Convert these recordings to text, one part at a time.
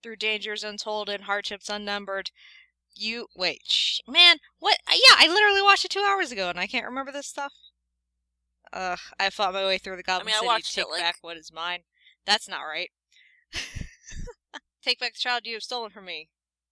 through dangers untold and hardships unnumbered. Man, what? Yeah, I literally watched it 2 hours ago and I can't remember this stuff. I fought my way through the I Goblin mean, I City to watched it take back what is mine. That's not right. Take back the child you have stolen from me.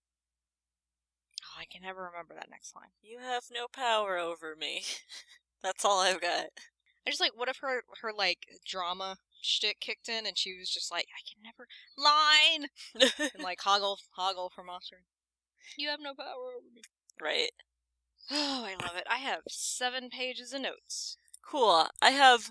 Oh, I can never remember that next line. You have no power over me. That's all I've got. I just like, what if her like drama shtick kicked in and she was just like, I can never line and like hoggle for monster. You have no power over me. Right. Oh, I love it. I have 7 pages of notes. Cool. I have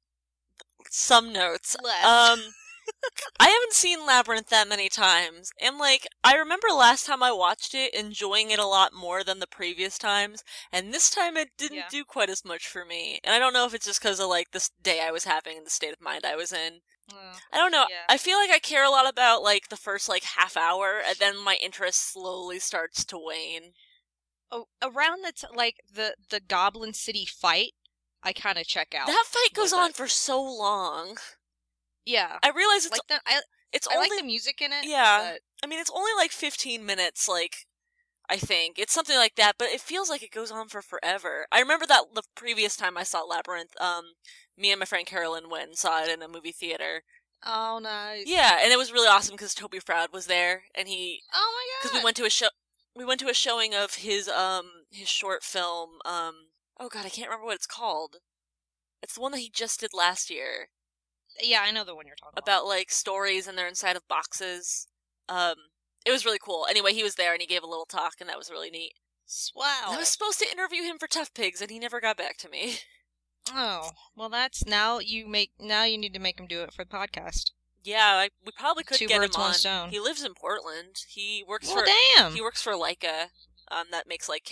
some notes. Left. I haven't seen Labyrinth that many times, and like, I remember last time I watched it enjoying it a lot more than the previous times, and this time it didn't do quite as much for me. And I don't know if it's just because of like this day I was having and the state of mind I was in. I don't know. Yeah. I feel like I care a lot about like the first like half hour, and then my interest slowly starts to wane. Oh, around the Goblin City fight, I kind of check out. That fight goes on for so long. Yeah, I realize it's like it's I only like the music in it. Yeah, but... I mean it's only like 15 minutes. Like, I think it's something like that, but it feels like it goes on for forever. I remember that the previous time I saw Labyrinth, me and my friend Carolyn went and saw it in a movie theater. Oh, nice. Yeah, and it was really awesome because Toby Froud was there, and he. Oh my god! Because we went to a show. We went to a showing of his short film. Oh god, I can't remember what it's called. It's the one that he just did last year. Yeah, I know the one you're talking about like stories and they're inside of boxes. It was really cool. Anyway, he was there and he gave a little talk and that was really neat. Wow. I was supposed to interview him for Tough Pigs and he never got back to me. Oh, well that's now you need to make him do it for the podcast. Yeah, we probably could Two get birds, him on. one stone. He lives in Portland. He works damn. He works for Leica. That makes like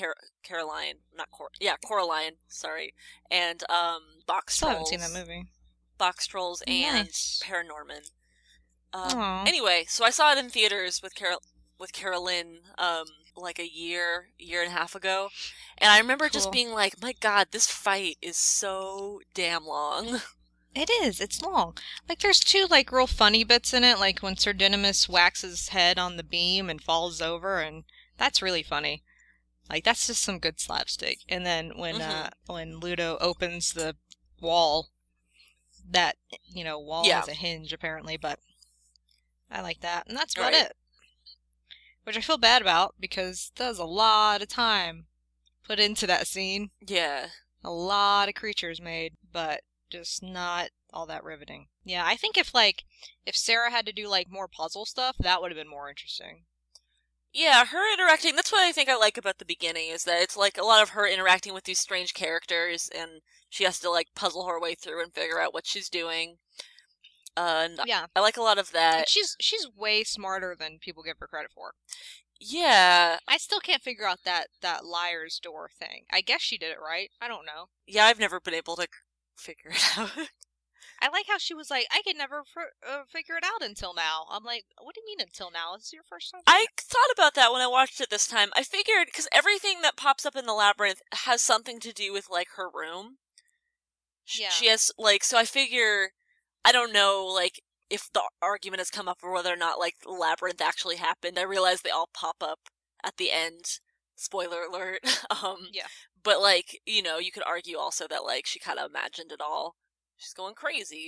Coraline, sorry. And Box Still Trolls. haven't seen that movie. Box Trolls and Nice. Paranorman. Anyway, so I saw it in theaters with Carolyn like a year and a half ago, and I remember just being like, my god, this fight is so damn long. It is. It's long. Like, there's 2 like real funny bits in it, like when Sir Didymus whacks his head on the beam and falls over, and that's really funny. Like, that's just some good slapstick. And then when Ludo opens the wall, that wall has a hinge apparently, but I like that, and that's about it. Which I feel bad about because there's a lot of time put into that scene. Yeah, a lot of creatures made, but just not all that riveting. Yeah, I think if Sarah had to do like more puzzle stuff, that would have been more interesting. Yeah, her interacting, that's what I think I like about the beginning, is that it's like a lot of her interacting with these strange characters, and she has to like puzzle her way through and figure out what she's doing. And yeah, I like a lot of that. And she's way smarter than people give her credit for. Yeah. I still can't figure out that liar's door thing. I guess she did it right. I don't know. Yeah, I've never been able to figure it out. I like how she was like, I could never figure it out until now. I'm like, what do you mean until now? Is this your first time? I thought about that when I watched it this time. I figured, because everything that pops up in the labyrinth has something to do with, like, her room. Yeah. She has, like, so I figure, I don't know, like, if the argument has come up or whether or not, like, the labyrinth actually happened. I realize they all pop up at the end. Spoiler alert. Yeah. But, like, you know, you could argue also that, like, she kind of imagined it all. She's going crazy.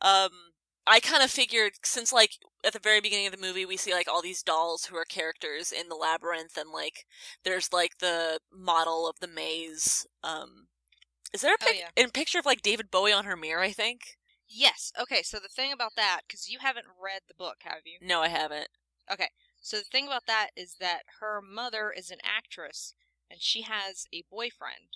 I kind of figured, since, like, at the very beginning of the movie, we see, like, all these dolls who are characters in the labyrinth, and, like, there's, like, the model of the maze. Is there a picture of, like, David Bowie on her mirror, I think? Yes. Okay, so the thing about that, because you haven't read the book, have you? No, I haven't. Okay, so the thing about that is that her mother is an actress, and she has a boyfriend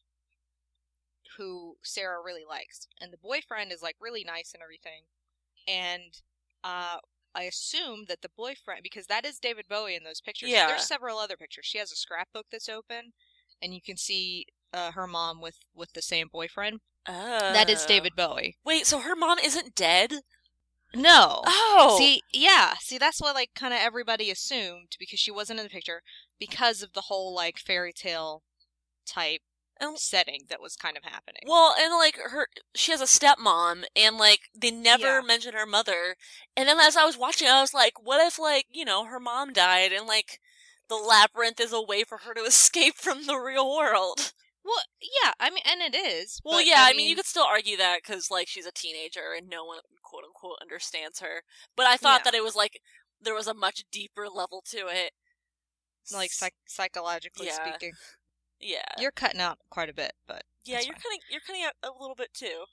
who Sarah really likes. And the boyfriend is, like, really nice and everything. And I assume that the boyfriend, because that is David Bowie in those pictures. Yeah. There's several other pictures. She has a scrapbook that's open, and you can see her mom with the same boyfriend. That is David Bowie. Wait, so her mom isn't dead? No. Oh. See, that's what, like, kind of everybody assumed, because she wasn't in the picture, because of the whole, like, fairy tale type And setting that was kind of happening. well, and like she has a stepmom, and like they never Yeah. mention her mother. And then as I was watching, I was like, what if like her mom died, and like the labyrinth is a way for her to escape from the real world? Well, yeah, I mean, and it is, Well, but yeah, I I mean, you mean, could still argue that because like she's a teenager and no one quote unquote understands her. But I thought yeah, that it was like there was a much deeper level to it. like psychologically Yeah, speaking. yeah. You're cutting out quite a bit, but Yeah, that's fine. you're cutting out a little bit too.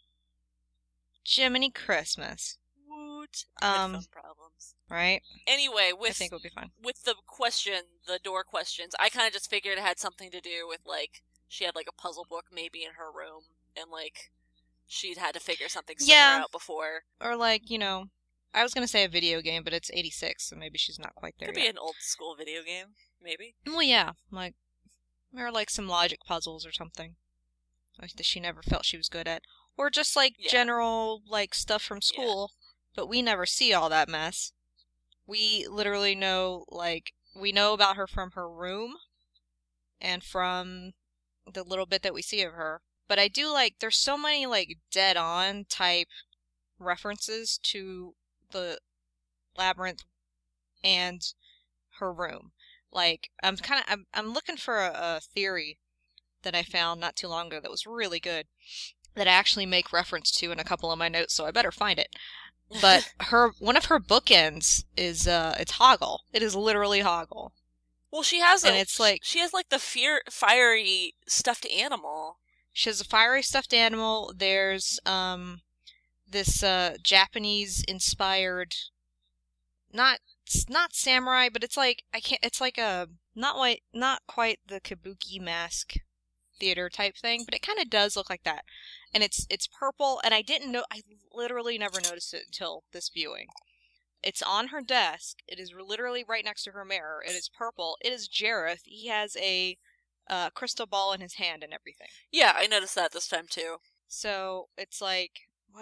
Jiminy Christmas. Woot. Um, Headphone problems. right? Anyway, I think it'll be fine. with the door questions, I kind of just figured it had something to do with like she had like a puzzle book maybe in her room, and like she'd had to figure something similar Yeah, out before. or like, I was gonna say a video game, but it's 86, so maybe she's not quite there Could yet. be an old school video game, maybe. Well, yeah, like, or like some logic puzzles or something. Like that she never felt she was good at. Or just like Yeah. general, like, stuff from school, but we never see all that mess. We literally know, like, we know about her from her room and from the little bit that we see of her. But I do like, there's so many, like, dead on type references to the labyrinth and her room. Like, I'm looking for a theory that I found not too long ago that was really good that I actually make reference to in a couple of my notes, so I better find it. But one of her bookends is it's Hoggle. It is literally Hoggle. Well, And it's like she has like the fiery stuffed animal. she has a fiery stuffed animal. There's this Japanese inspired, not not samurai, but it's like I can't it's like a not quite the kabuki mask theater type thing, but it kind of does look like that. And it's purple, and I literally never noticed it until this viewing. It's on her desk. It is literally right next to her mirror. It is purple. It is Jareth. He has a crystal ball in his hand and everything. Yeah, I noticed that this time too. So it's like,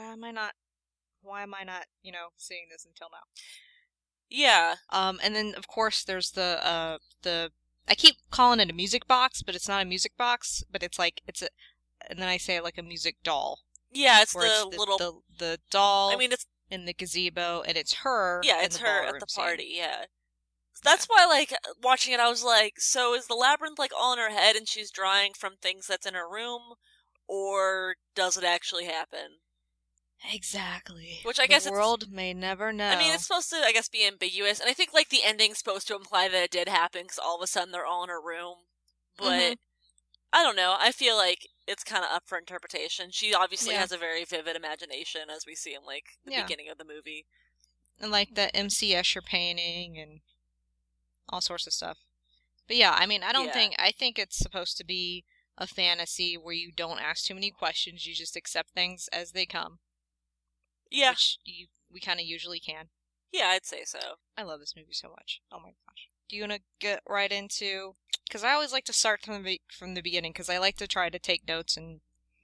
why am I not, seeing this until now? Yeah. And then of course there's the I keep calling it a music box, but it's not a music box, but it's like and then I say like a music doll. Yeah, it's where the it's little. the doll I mean, it's in the gazebo, and it's her. yeah, in it's the her at ballroom the scene. party. Yeah. That's why, like, watching it, I was like, so is the labyrinth, like, all in her head and she's drawing from things that's in her room? Or does it actually happen? Exactly. Which I guess the it's. world may never know. I mean, it's supposed to, I guess, be ambiguous. And I think, like, the ending's supposed to imply that it did happen because all of a sudden they're all in her room. But, I don't know. I feel like it's kind of up for interpretation. She obviously Yeah. has a very vivid imagination, as we see in, like, the Yeah. beginning of the movie. And like the MC Escher painting and all sorts of stuff. But yeah, I mean, I think it's supposed to be a fantasy where you don't ask too many questions, you just accept things as they come. Yeah. Which we kind of usually can. Yeah, I'd say so. I love this movie so much. Oh my gosh. Do you want to get right into? Because I always like to start from the beginning because I like to try to take notes and,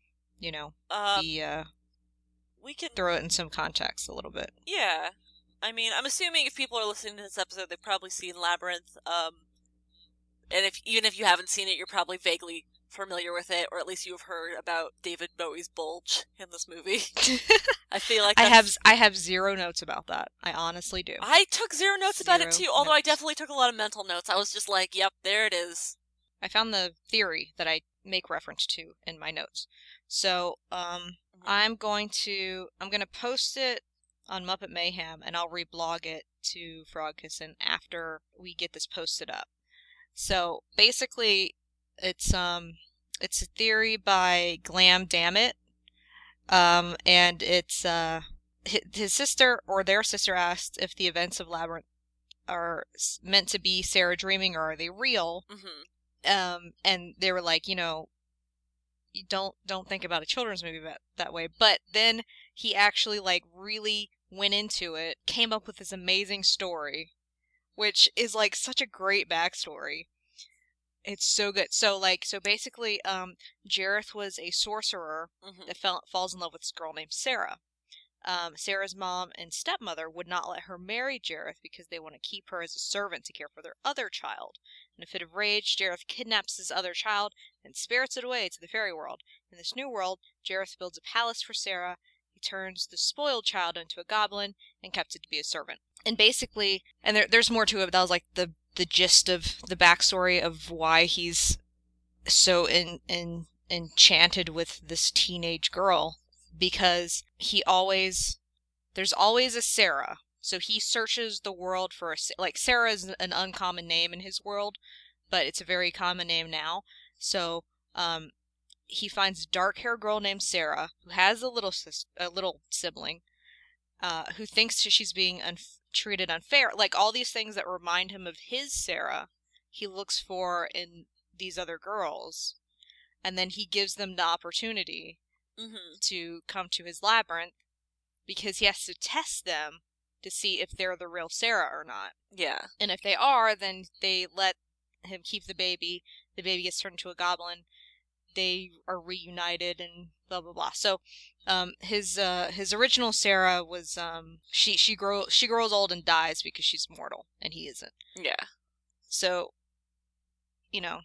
We can throw it in some context a little bit. Yeah. I mean, I'm assuming if people are listening to this episode, they've probably seen Labyrinth. And even if you haven't seen it, you're probably vaguely familiar with it, or at least you've heard about David Bowie's bulge in this movie. I feel like I have zero notes about that. I honestly do. I took zero notes about it too, although I notes. definitely took a lot of mental notes. I was just like, yep, there it is. I found the theory that I make reference to in my notes. So, I'm gonna post it on Muppet Mayhem, and I'll reblog it to Frog Kissin after we get this posted up. So basically, it's a theory by Glam Dammit, and it's his sister or their sister asked if the events of Labyrinth are meant to be Sarah dreaming or are they real. And they were like, you don't think about a children's movie that way. But then he actually like really went into it, came up with this amazing story, which is like such a great backstory. It's so good. So basically, Jareth was a sorcerer that falls in love with this girl named Sarah. Sarah's mom and stepmother would not let her marry Jareth because they want to keep her as a servant to care for their other child. In a fit of rage, Jareth kidnaps his other child and spirits it away to the fairy world. In this new world, Jareth builds a palace for Sarah. He turns the spoiled child into a goblin and kept it to be a servant. And basically, and there's more to it, but that was like the gist of the backstory of why he's so enchanted with this teenage girl, because there's always a Sarah. So he searches the world for like Sarah is an uncommon name in his world, but it's a very common name now. So he finds a dark-haired girl named Sarah who has a little sibling who thinks she's being treated unfair. Like all these things that remind him of his Sarah, he looks for in these other girls, and then he gives them the opportunity to come to his labyrinth because he has to test them to see if they're the real Sarah or not. Yeah. And if they are, then they let him keep the baby. The baby gets turned into a goblin. They are reunited and blah blah blah. So, his original Sarah was she grows old and dies because she's mortal and he isn't. Yeah. So, you know,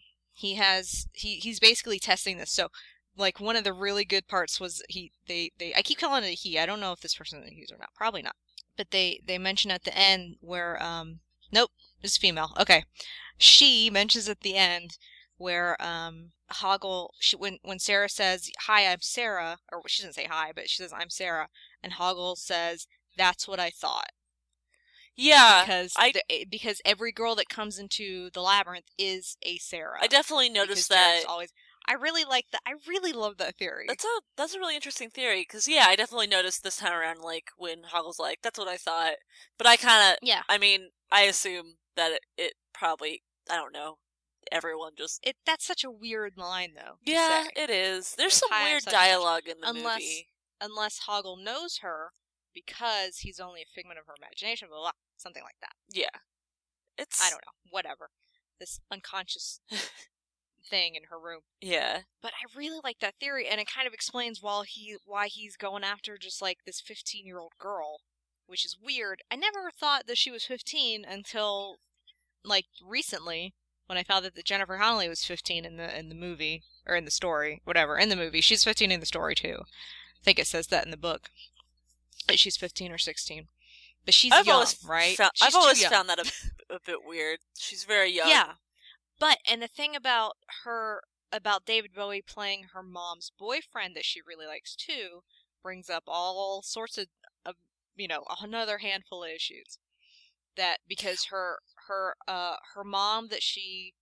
he's basically testing this. So, like one of the really good parts was they I keep calling it a he. I don't know if this person is a he or not. Probably not. But they mention at the end where nope, it's female. Okay. She mentions at the end where Hoggle when Sarah says, "Hi, I'm Sarah," or she doesn't say hi, but she says, "I'm Sarah," and Hoggle says, "That's what I thought." Yeah, because every girl that comes into the labyrinth is a Sarah. I definitely noticed that. I really like that. I really love that theory. That's a really interesting theory because yeah, I definitely noticed this time around, like when Hoggle's like, "That's what I thought," but I kind of I mean, I assume that it probably, I don't know, everyone just that's such a weird line though. Yeah, it is. There's some weird dialogue in the movie. Unless Hoggle knows her because he's only a figment of her imagination, blah, blah, blah, something like that. Yeah. I don't know. Whatever. This unconscious thing in her room. Yeah. But I really like that theory, and it kind of explains why he's going after just like this 15-year-old girl, which is weird. I never thought that she was 15 until like recently when I found that Jennifer Connelly was 15 in the movie, or in the story, whatever. In the movie, she's 15 in the story too. I think it says that in the book. That she's 15 or 16. But she's young, right? I've always found that a bit weird. She's very young. Yeah. But, and the thing about David Bowie playing her mom's boyfriend that she really likes too, brings up all sorts of another handful of issues. That because her mom that she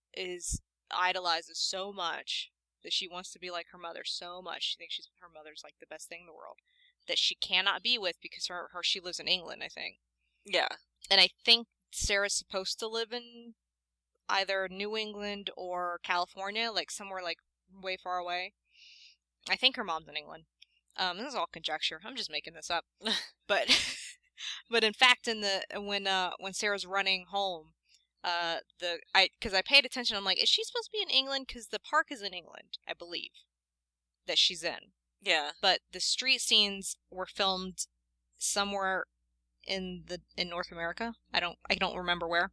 idolizes so much, that she wants to be like her mother so much, she thinks her mother's like the best thing in the world, that she cannot be with because she lives in England, I think. Yeah. And I think Sarah's supposed to live in either New England or California, like somewhere like way far away. I think her mom's in England. This is all conjecture. I'm just making this up. But but in fact, when Sarah's running home, because I paid attention, I'm like, is she supposed to be in England? Because the park is in England, I believe, that she's in. Yeah. But the street scenes were filmed somewhere in North America. I don't remember where.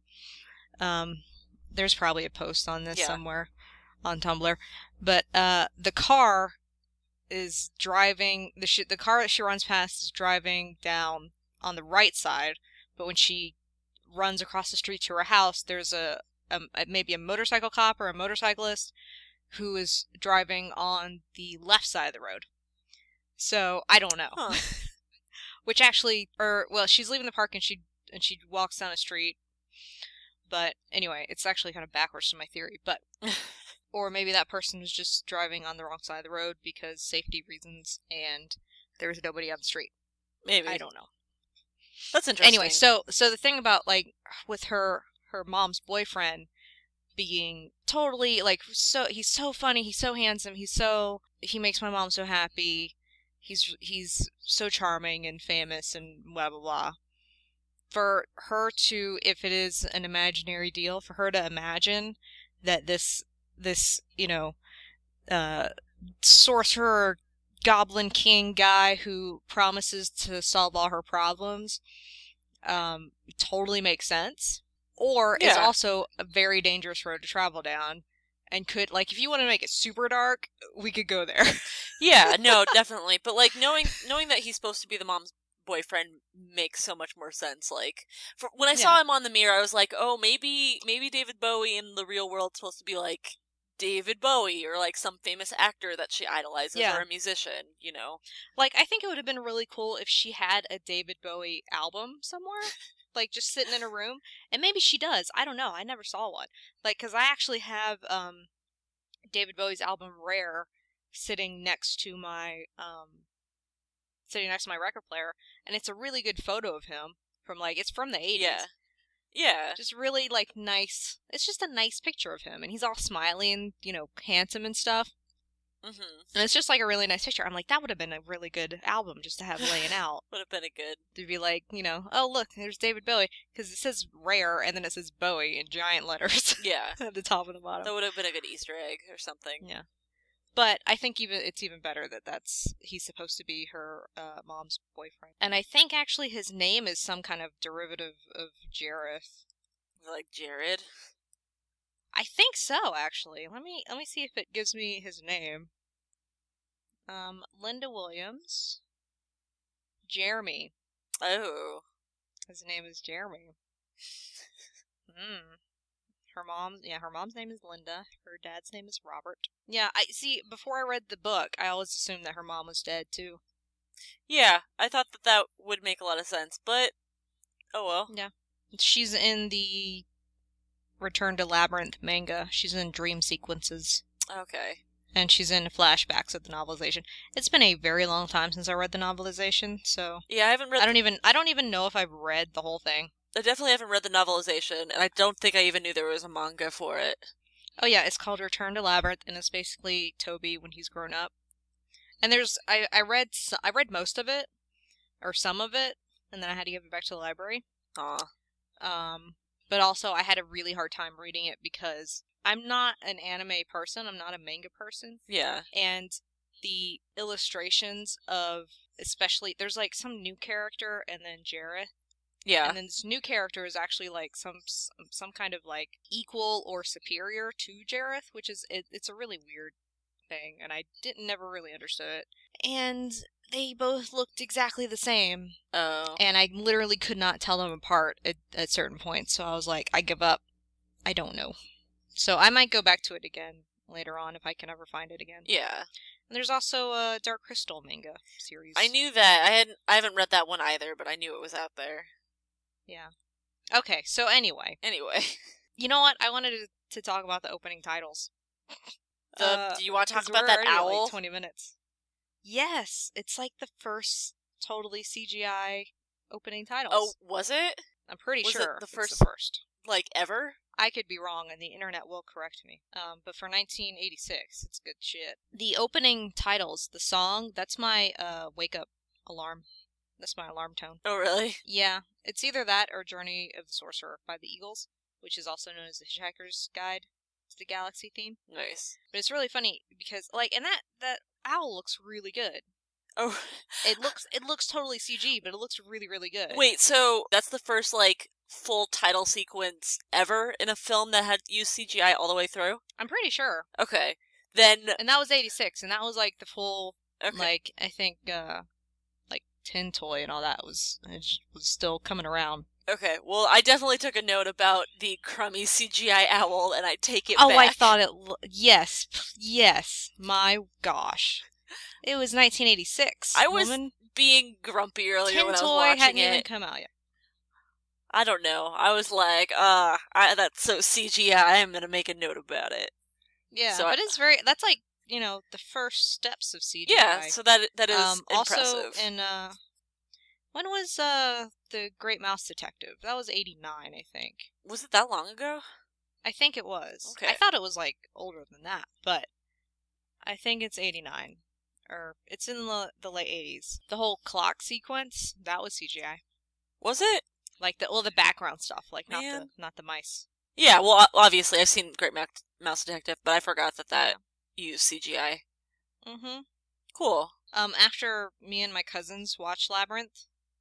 There's probably a post on this somewhere on Tumblr. But the car is driving, the car that she runs past is driving down on the right side, but when she runs across the street to her house, there's maybe a motorcycle cop or a motorcyclist who is driving on the left side of the road. So I don't know. Huh. Which actually, she's leaving the park and she walks down a street. But anyway, it's actually kind of backwards to my theory. But or maybe that person was just driving on the wrong side of the road because safety reasons and there was nobody on the street. Maybe. I don't know. That's interesting. Anyway, so the thing about like with her mom's boyfriend being totally like he's so funny, he's so handsome, he makes my mom so happy. He's so charming and famous and blah blah blah. For her to, if it is an imaginary deal, for her to imagine that this sorcerer Goblin King guy who promises to solve all her problems totally makes sense, or is Yeah. also a very dangerous road to travel down, and could, like, if you want to make it super dark, we could go there. Yeah, no, definitely. But like knowing that he's supposed to be the mom's boyfriend makes so much more sense. Like when I Yeah. saw him on the mirror, I was like, oh, maybe David Bowie in the real world's supposed to be like David Bowie or like some famous actor that she idolizes Yeah. or a musician, you know. Like, I think it would have been really cool if she had a David Bowie album somewhere, like just sitting in a room, and maybe she does. I don't know. I never saw one. Like, because I actually have David Bowie's album Rare sitting next to my record player, and it's a really good photo of him from, like, it's from the 80s. Yeah. Yeah. Just really, like, nice. It's just a nice picture of him, and he's all smiley and, you know, handsome and stuff. Mhm. And it's just like a really nice picture. I'm like, that would have been a really good album just to have laying out. Would have been a good. To be like, you know, oh look, there's David Bowie, because it says Rare and then it says Bowie in giant letters Yeah. at the top and the bottom. That would have been a good Easter egg or something. Yeah. But I think it's even better that he's supposed to be her mom's boyfriend. And I think actually his name is some kind of derivative of Jareth. Like Jared. I think so, actually. Let me see if it gives me his name. Linda Williams. Jeremy. Oh. His name is Jeremy. Her mom's name is Linda. Her dad's name is Robert. Yeah, I see. Before I read the book, I always assumed that her mom was dead too. Yeah, I thought that would make a lot of sense, but oh well. Yeah, she's in the Return to Labyrinth manga. She's in dream sequences, Okay. and she's in flashbacks of the novelization. It's been a very long time since I read the novelization, so Yeah, I haven't read. I don't even know if I've read the whole thing. I definitely haven't read the novelization, and I don't think I even knew there was a manga for it. Oh yeah, it's called Return to Labyrinth, and it's basically Toby when he's grown up. And I read most of it, or some of it, and then I had to give it back to the library. Aw. But also I had a really hard time reading it because I'm not an anime person. I'm not a manga person. Yeah. And the illustrations of, especially, there's like some new character and then Jareth. Yeah. And then this new character is actually like some kind of like equal or superior to Jareth, which is it's a really weird thing, and I never really understood it. And they both looked exactly the same, Oh. and I literally could not tell them apart at certain points. So I was like, I give up. I don't know. So I might go back to it again later on if I can ever find it again. Yeah. And there's also a Dark Crystal manga series. I knew that. I haven't read that one either, but I knew it was out there. Yeah. Okay, so anyway. Anyway. You know what? I wanted to talk about the opening titles. Do you want to talk 'cause about we're that already at, owl? like 20 minutes. Yes, it's like the first totally CGI opening titles. Oh, was it? I'm pretty Was it sure the it's first- the first. Like ever? I could be wrong, and the internet will correct me. But for 1986, it's good shit. The opening titles, the song, that's my wake up alarm. That's my alarm tone. Oh, really? Yeah, it's either that or Journey of the Sorcerer by the Eagles, which is also known as the Hitchhiker's Guide to the Galaxy theme. Nice. But it's really funny because, like, and that owl looks really good. Oh. It looks totally CG, but it looks really, really good. Wait, so that's the first, like, full title sequence ever in a film that had used CGI all the way through? I'm pretty sure. Okay. Then, And that was 86, and that was, like, the full, okay. like, I think, like, Tin Toy and all that was still coming around. Okay, well, I definitely took a note about the crummy CGI owl, and I take it Oh, back. I thought it... Yes. Yes. My gosh. It was 1986. I was woman. being grumpy earlier Tin when I was Toy watching hadn't it. even come out yet. I don't know. I was like, that's so CGI, I'm gonna make a note about it. Yeah, So but it's very... That's like, you know, the first steps of CGI. Yeah, so that is also impressive. in, when was, The Great Mouse Detective? That was 89, I think. Was it that long ago? I think it was. Okay. I thought it was, like, older than that, but I think it's 89. Or, it's in the late 80s. The whole clock sequence, that was CGI. Was it? Like, the background stuff, like, Man. not the mice. Yeah, well, obviously, I've seen Great Mouse Detective, but I forgot that used CGI. Mm-hmm. Cool. After me and my cousins watched Labyrinth,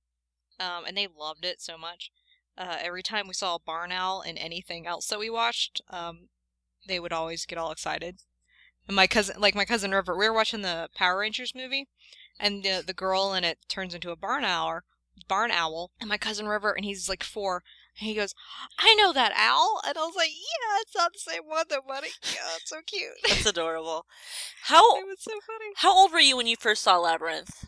and they loved it so much. Every time we saw a barn owl in anything else that we watched, they would always get all excited. And my cousin River, we were watching the Power Rangers movie, and the girl in it turns into a barn owl, and my cousin River, and he's like 4, and he goes, "I know that owl," and I was like, "Yeah, it's not the same one though, buddy." Yeah, it's so cute. That's adorable. How It was so funny. how old were you when you first saw Labyrinth?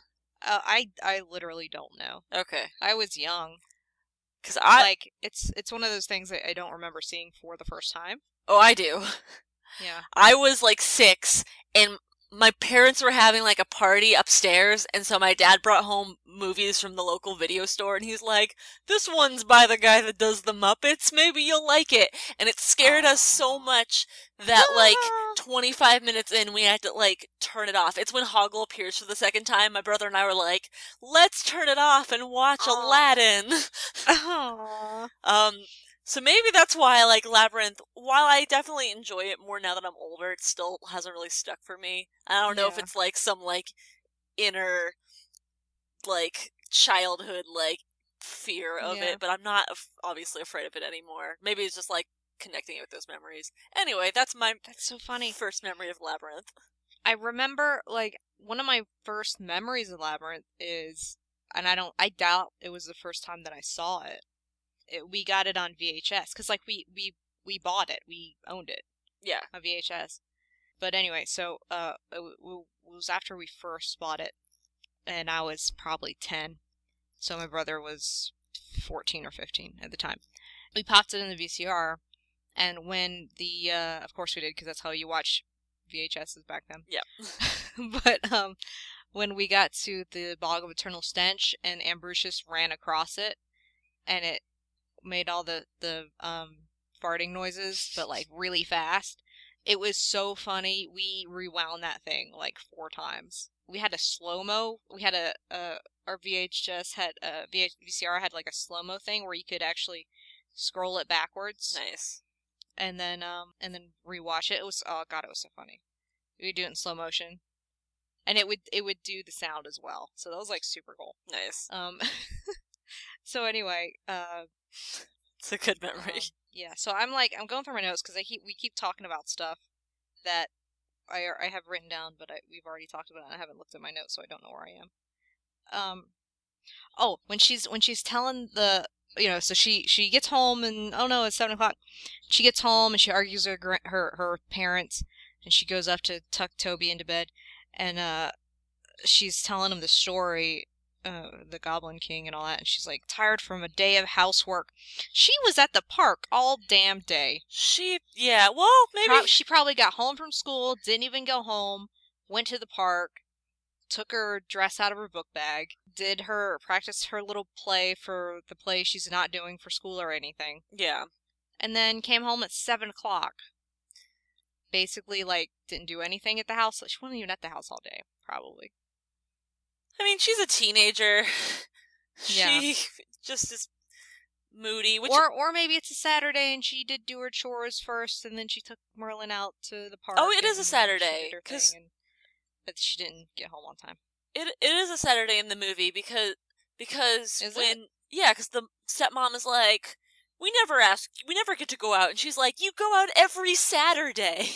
I literally don't know. Okay, I was young. because I Like it's one of those things that I don't remember seeing for the first time. I do. Yeah. I was like 6, and my parents were having like a party upstairs, and so my dad brought home movies from the local video store, and he's like, "This one's by the guy that does the Muppets. Maybe you'll like it." And it scared us so much that like 25 minutes in, we had to like turn it off. It's when Hoggle appears for the second time. My brother and I were like, "Let's turn it off and watch Aladdin." Aww. So maybe that's why I like Labyrinth. While I definitely enjoy it more now that I'm older, it still hasn't really stuck for me. I don't know if Yeah. it's like some like inner like childhood like fear of Yeah. it, but I'm not obviously afraid of it anymore. Maybe it's just like connecting it with those memories. Anyway, that's my That's so funny. first memory of Labyrinth. I remember like one of my first memories of Labyrinth is, and I doubt it was the first time that I saw it. We got it on VHS because like we bought it, we owned it Yeah. on VHS. But anyway, so it was after we first bought it, and I was probably 10, so my brother was 14 or 15 at the time. We popped it in the VCR, and when of course we did because that's how you watch VHSs back then. Yeah. But when we got to the Bog of Eternal Stench and Ambrosius ran across it, and it made all the farting noises, but like really fast. It was so funny. We rewound that thing like 4 times. We had a slow mo. We had our VHS had VCR had like a slow mo thing where you could actually scroll it backwards Nice. and then rewatch it. It was, oh god, it was so funny. We would do it in slow motion, and it would do the sound as well. So that was like super cool. Nice. So anyway, It's a good memory. yeah. So I'm going through my notes because we keep talking about stuff that I have written down, but we've already talked about it. And I haven't looked at my notes, so I don't know where I am. Oh, when she's telling so she gets home and oh no, it's 7 o'clock. She gets home and she argues with her parents, and she goes up to tuck Toby into bed, and she's telling him the story, the Goblin King and all that, and she's like tired from a day of housework. She was at the park all damn day. Yeah, well, maybe. She probably got home from school, didn't even go home, went to the park, took her dress out of her book bag, practice her little play for the play she's not doing for school or anything, Yeah. and then came home at 7 o'clock. Basically, like, didn't do anything at the house. She wasn't even at the house all day, probably. I mean, she's a teenager. Yeah. She just is moody. Or maybe it's a Saturday and she did do her chores first, and then she took Merlin out to the park. Oh, it is a and Saturday, she did her 'cause- thing, but she didn't get home on time. It is a Saturday in the movie because Is when because the stepmom is like, we never get to go out, and she's like, you go out every Saturday.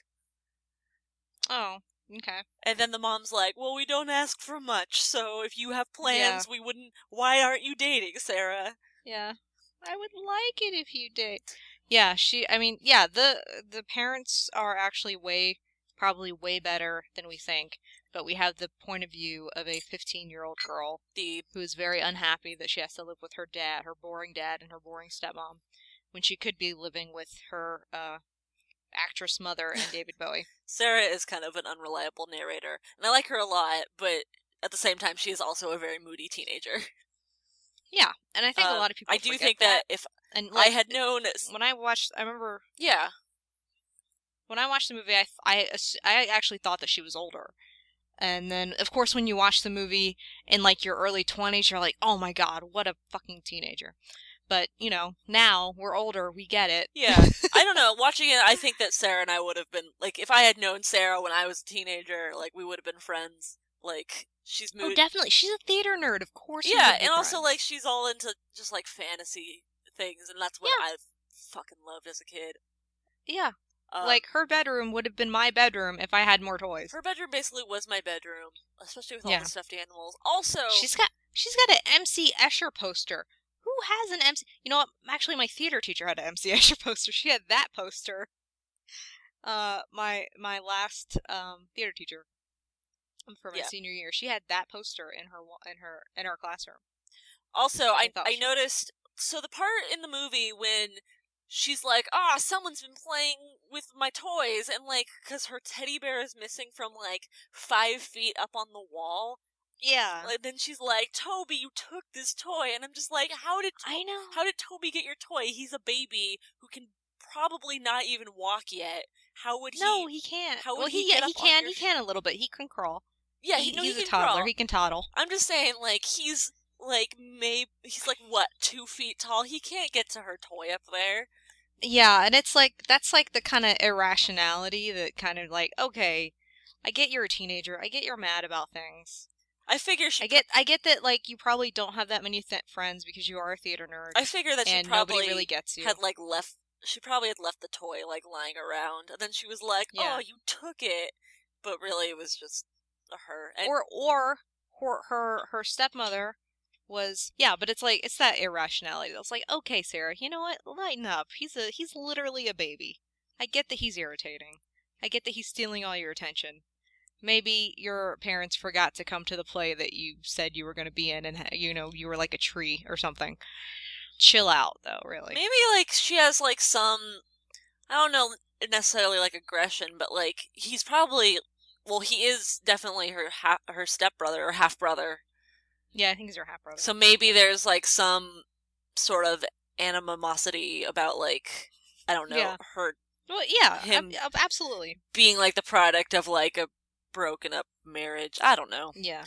Oh, okay. And then the mom's like, well, we don't ask for much, so if you have plans, we wouldn't. Why aren't you dating, Sarah? Yeah. I would like it if you did. Yeah, the parents are actually probably way better than we think, but we have the point of view of a 15-year-old girl who is very unhappy that she has to live with her boring dad, and her boring stepmom, when she could be living with her actress mother and David Bowie. Sarah is kind of an unreliable narrator, and I like her a lot, but at the same time, she is also a very moody teenager. Yeah, and I think a lot of people I do forget think that if and I had known, I remember yeah, when I watched the movie, I actually thought that she was older. And then, of course, when you watch the movie in like your early 20s, you're like, oh my god, what a fucking teenager. But, now we're older, we get it. Yeah. I don't know. Watching it, I think that Sarah and I would have been, like, if I had known Sarah when I was a teenager, like, we would have been friends. Like, she's Oh, moved. definitely. She's a theater nerd. Of course we Yeah, would be and also, like, friends. she's all into just, like, fantasy things, and that's what Yeah, I fucking loved as a kid. yeah. Um, Like, her bedroom would have been my bedroom if I had more toys. her bedroom basically was my bedroom, especially with all the Yeah. stuffed animals. Also, She's got an MC Escher poster. Who has an MC? You know what? Actually, my theater teacher had an MC Escher poster. She had that poster. My last theater teacher for my yeah. senior year, she had that poster in her classroom. Also, Which I thought I was really cool. noticed, so the part in the movie when she's like, ah, someone's been playing with my toys, and like, because her teddy bear is missing from like 5 feet up on the wall. Yeah, Like, then she's like, Toby, you took this toy, and I'm just like, I know. how did Toby get your toy? He's a baby who can probably not even walk yet. No, he can't. How Well, would he he yeah, get he up on can. your? He can a little bit. He can crawl. Yeah, no, he He's a can toddler. crawl. He can toddle. I'm just saying, like, he's like maybe he's like what 2 feet tall. He can't get to her toy up there. Yeah, and it's like that's like the kind of irrationality that kind of like, okay, I get you're a teenager. I get you're mad about things. I figure she. I get that like you probably don't have that many friends because you are a theater nerd I figure that she and nobody really probably gets you. had like left. She probably had left the toy like lying around, and then she was like, "Oh, Yeah. you took it," but really it was just her. And Or her stepmother was yeah, but it's like it's that irrationality. It's like, okay, Sarah, you know what? Lighten up. He's literally a baby. I get that he's irritating. I get that he's stealing all your attention. Maybe your parents forgot to come to the play that you said you were going to be in, and you were like a tree or something. Chill out, though. Really. maybe like she has like some, I don't know necessarily like aggression, but like he's probably, well, he is definitely her stepbrother or half brother. Yeah, I think he's her half brother. So maybe there's like some sort of animosity about like, I don't know, Yeah. her Well, yeah, him absolutely. being like the product of like a broken up marriage. I don't know. Yeah.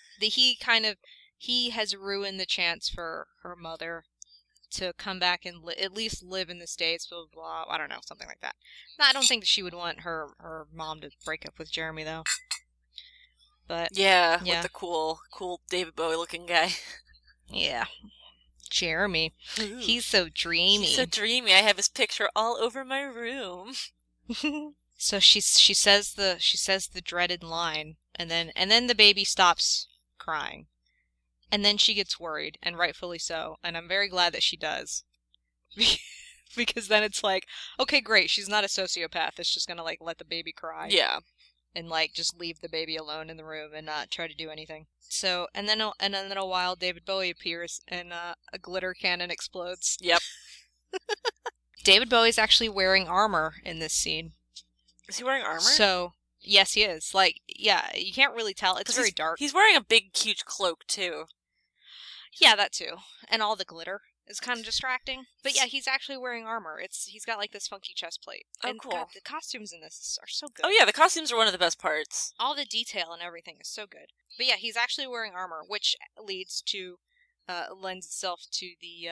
He has ruined the chance for her mother to come back and at least live in the States, blah, blah, blah. I don't know, something like that. No, I don't think that she would want her mom to break up with Jeremy, though. But, Yeah, with yeah. the cool David Bowie looking guy. Yeah. Jeremy. He's so dreamy. He's so dreamy. I have his picture all over my room. So she says the dreaded line, and then the baby stops crying. And then she gets worried, and rightfully so, and I'm very glad that she does. Because then it's like, okay, great, she's not a sociopath. It's just gonna like let the baby cry Yeah. and like just leave the baby alone in the room and not try to do anything. So and then a while David Bowie appears and a glitter cannon explodes. Yep. David Bowie's actually wearing armor in this scene. Is he wearing armor? So yes, he is. Like yeah, you can't really tell. It's very dark. He's wearing a big, huge cloak too. Yeah, that too. And all the glitter is kind of distracting. But yeah, he's actually wearing armor. He's got like this funky chest plate. Oh, and cool. God, the costumes in this are so good. Oh yeah, the costumes are one of the best parts. All the detail and everything is so good. But yeah, he's actually wearing armor, which leads to lends itself to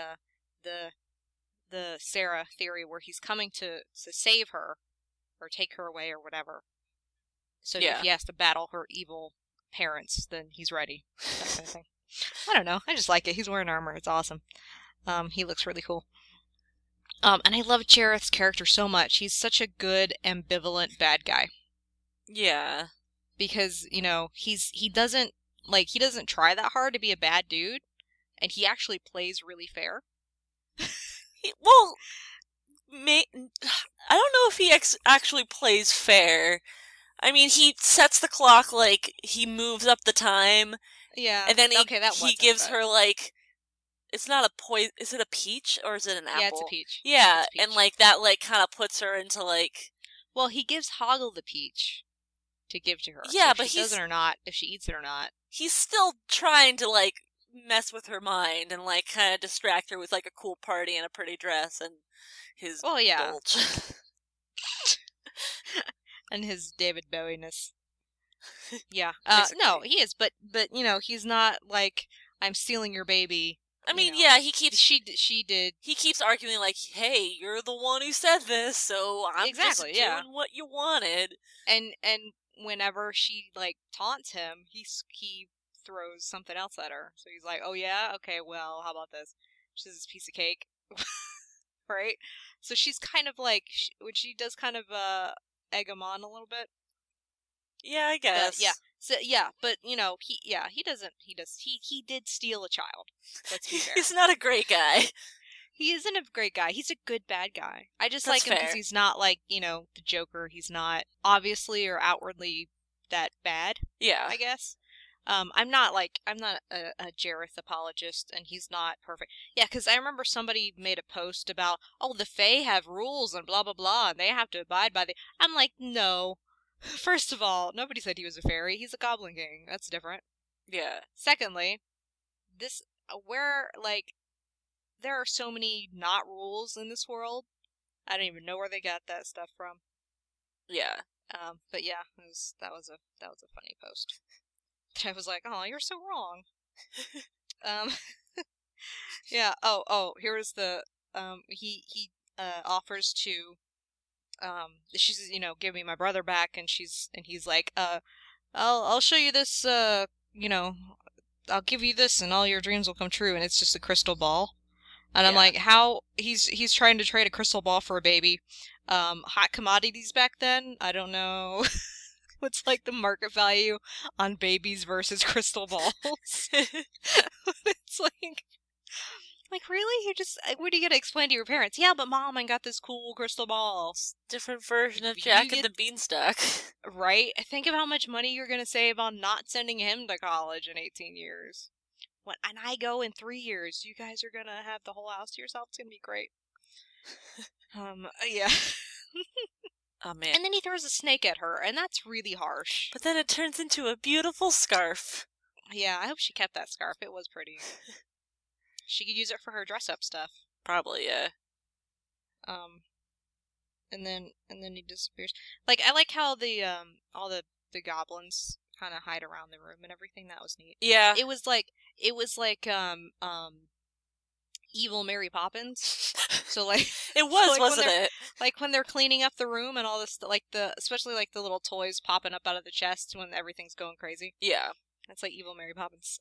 the Sarah theory where he's coming to save her or take her away or whatever. So Yeah. if he has to battle her evil parents, then he's ready. That kind of thing. I don't know. I just like it. He's wearing armor. It's awesome. He looks really cool. And I love Jareth's character so much. He's such a good, ambivalent bad guy. Yeah. Because, he doesn't try that hard to be a bad dude, and he actually plays really fair. Well, I don't know if he actually plays fair. I mean, he sets the clock, like, he moves up the time. Yeah. And then he gives her, like, it's not a is it a peach or is it an apple? Yeah, it's a peach. Yeah, It's a peach. and, like, that, like, kind of puts her into, like... Well, he gives Hoggle the peach to give to her. Yeah, so but if she does it or not, if she eats it or not. He's still trying to, like, mess with her mind and, like, kind of distract her with, like, a cool party and a pretty dress and his bulge. And his David Bowie-ness. Yeah. No, he is, but he's not like, I'm stealing your baby. I mean, yeah, he keeps... She did. He keeps arguing, like, hey, you're the one who said this, so I'm just doing what you wanted. And whenever she like taunts him, he throws something else at her. So he's like, "Oh yeah, okay, well, how about this?" She says, "Piece of cake," right? So she's kind of like when she does kind of egg him on a little bit. Yeah, I But yeah, guess. so yeah, but he doesn't he did steal a child. Let's be fair. He's not a great guy. He isn't a great guy. He's a good bad guy. I just That's like him because fair. he's not like, the Joker. He's not obviously or outwardly that bad, Yeah. I guess. I'm not a Jareth apologist, and he's not perfect. Yeah, because I remember somebody made a post about, oh, the Fae have rules and blah blah blah, and they have to abide by the. I'm like, no. First of all, nobody said he was a fairy. He's a Goblin King. That's different. Yeah. Secondly, this where like there are so many not rules in this world. I don't even know where they got that stuff from. Yeah. But yeah, that was a funny post. I was like, oh, you're so wrong. Um, yeah. Oh. Here's the he offers to she's give me my brother back, and he's like I'll show you this you know I'll give you this and all your dreams will come true, and it's just a crystal ball. And I'm Yeah. like, how he's trying to trade a crystal ball for a baby. Hot commodities back then, I don't know what's like the market value on babies versus crystal balls. It's like really? You just what are you gonna explain to your parents? Yeah, but mom, I got this cool crystal ball. Different version of You Jack and get the Beanstalk. right. Think of how much money you're gonna save on not sending him to college in 18 years. And I go in 3 years, you guys are gonna have the whole house to yourself. It's gonna be great. Yeah. Oh man. And then he throws a snake at her, and that's really harsh. But then it turns into a beautiful scarf. Yeah, I hope she kept that scarf. It was pretty. She could use it for her dress-up stuff. Probably, yeah. Um, and then he disappears. Like I like how the all the goblins kind of hide around the room and everything. That was neat. Yeah. It was like evil Mary Poppins. So like It was, like wasn't it? like when they're cleaning up the room and all this, like especially like the little toys popping up out of the chest when everything's going crazy. Yeah. That's like evil Mary Poppins.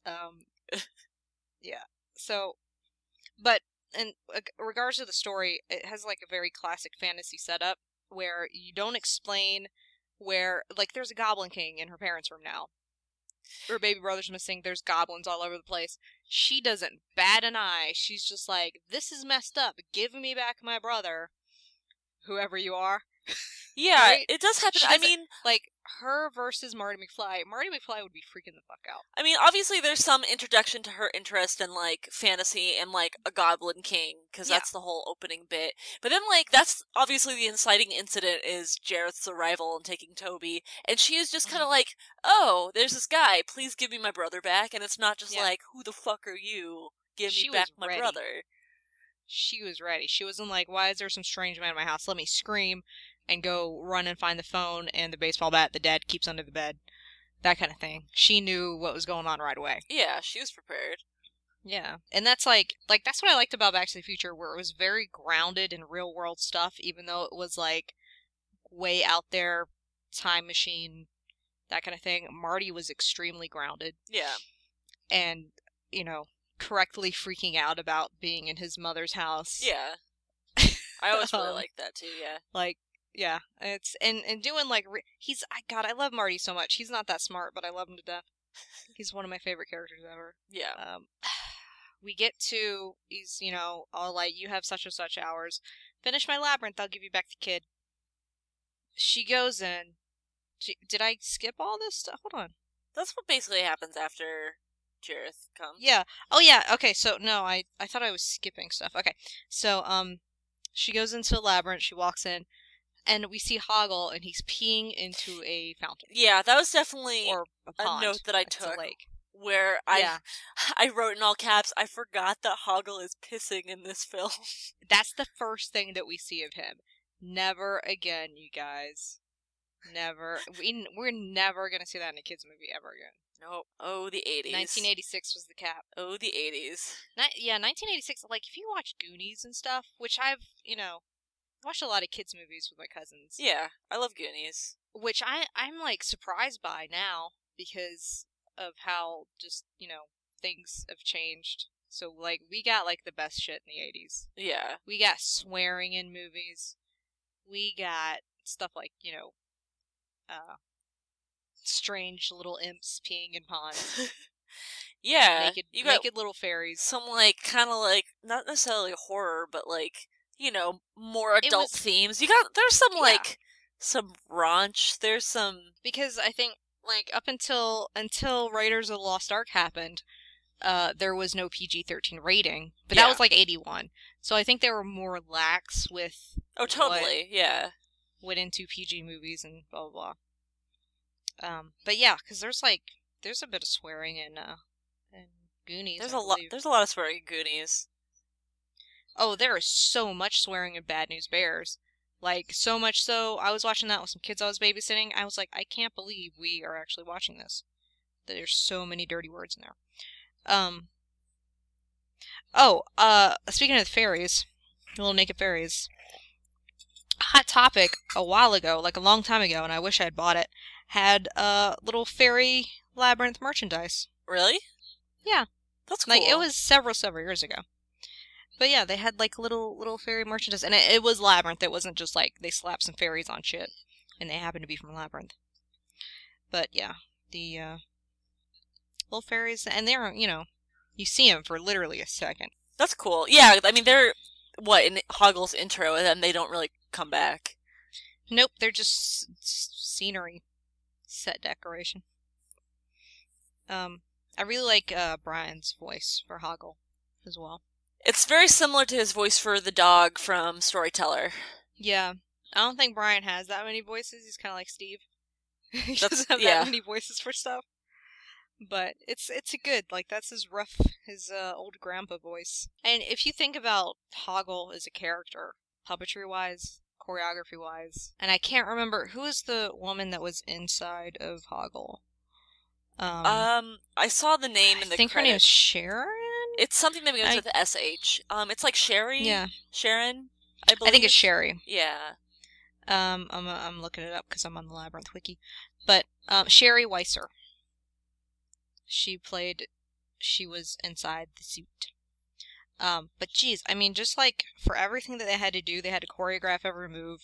Yeah. So, but in regards to the story, it has like a very classic fantasy setup where you don't explain where, like, there's a Goblin King in her parents' room now. Her baby brother's missing. There's goblins all over the place. She doesn't bat an eye. She's just like, this is messed up. Give me back my brother, whoever you are. Yeah, Right? it does happen. She I doesn't, mean, like, her versus Marty McFly. Marty McFly would be freaking the fuck out. obviously there's some introduction to her interest in, like, fantasy and, like, a Goblin King, because Yeah. that's the whole opening bit. But then, like, that's obviously the inciting incident is Jareth's arrival and taking Toby, and she is just kind of like, oh, there's this guy, please give me my brother back, and it's not just Yeah. like, who the fuck are you? Give She me back was my ready. brother. She was ready. She wasn't like, why is there some strange man in my house? Let me scream and go run and find the phone and the baseball bat the dad keeps under the bed. That kind of thing. She knew what was going on right away. Yeah, she was prepared. Yeah. And that's like that's what I liked about Back to the Future, where it was very grounded in real world stuff, even though it was like way out there, time machine, that kind of thing. Marty was extremely grounded Yeah. and, correctly freaking out about being in his mother's house. Yeah. I always really Um, liked that too, yeah. Like, yeah, it's and doing like he's God, I love Marty so much. He's not that smart, but I love him to death. He's one of my favorite characters ever. Yeah. We get to he's all like, you have such and such hours. Finish my labyrinth. I'll give you back the kid. She goes in. Did I skip all this stuff? Hold on. That's what basically happens after Jareth comes. Yeah. Oh yeah. Okay. So no, I thought I was skipping stuff. Okay. So she goes into the labyrinth. She walks in, and we see Hoggle, and he's peeing into a fountain Yeah, that was definitely or a pond. note that I It's a took. lake. Where Yeah. I wrote in all caps, I forgot that Hoggle is pissing in this film. That's the first thing that we see of him. Never again, you guys. Never. We're never gonna see that in a kids movie ever again. Nope. Oh, the 80s. 1986 was the cap. Oh, the 80s. Yeah, 1986. Like, if you watch Goonies and stuff, which I've watched a lot of kids movies with my cousins. Yeah, I love Goonies. which I'm like surprised by now because of how just, things have changed. So like we got like the best shit in the 80s. Yeah. We got swearing in movies. We got stuff like, uh strange little imps peeing in ponds. Yeah. Naked You got naked little fairies. some, like, kind of, like, not necessarily horror, but, like, more It adult was themes. There's some, yeah, like, some raunch. There's some, because I think like up until Raiders of the Lost Ark happened, there was no PG-13 rating, but that yeah. was like 81. So I think they were more lax with Oh, what totally, yeah. went into PG movies and blah blah blah. But yeah, because there's a bit of swearing in Goonies, I believe. There's a lot of swearing in Goonies. Oh, there is so much swearing in Bad News Bears. Like, so much so, I was watching that with some kids I was babysitting. I was like, I can't believe we are actually watching this. There's so many dirty words in there. Um, speaking of the fairies, little naked fairies. Hot Topic a while ago, like a long time ago, and I wish I had bought it, had little fairy labyrinth merchandise. Really? Yeah. That's Like, it cool. was several years ago. But yeah, they had like little fairy merchandise, and it was Labyrinth. It wasn't just like they slapped some fairies on shit, and they happened to be from Labyrinth. But yeah, the little fairies, and they're you see them for literally a second. That's cool. Yeah, I mean, they're, in Hoggle's intro, and then they don't really come back. Nope, they're just scenery, set decoration. I really like Brian's voice for Hoggle as well. It's very similar to his voice for the dog from Storyteller. Yeah, I don't think Brian has that many voices. He's kind of like Steve. He doesn't have that Yeah. many voices for stuff. But it's a good, like, that's his old grandpa voice. And if you think about Hoggle as a character, puppetry wise, choreography wise, and I can't remember who is the woman that was inside of Hoggle. I saw the name I in the think her name is credits. Sharon. It's something that begins with SH. It's like Sherry. Yeah, Sharon, I believe. I think it's Sherry. Yeah. I'm looking it up because I'm on the Labyrinth wiki, but Sherry Weiser. She was inside the suit. But geez, I mean, just like for everything that they had to do, they had to choreograph every move.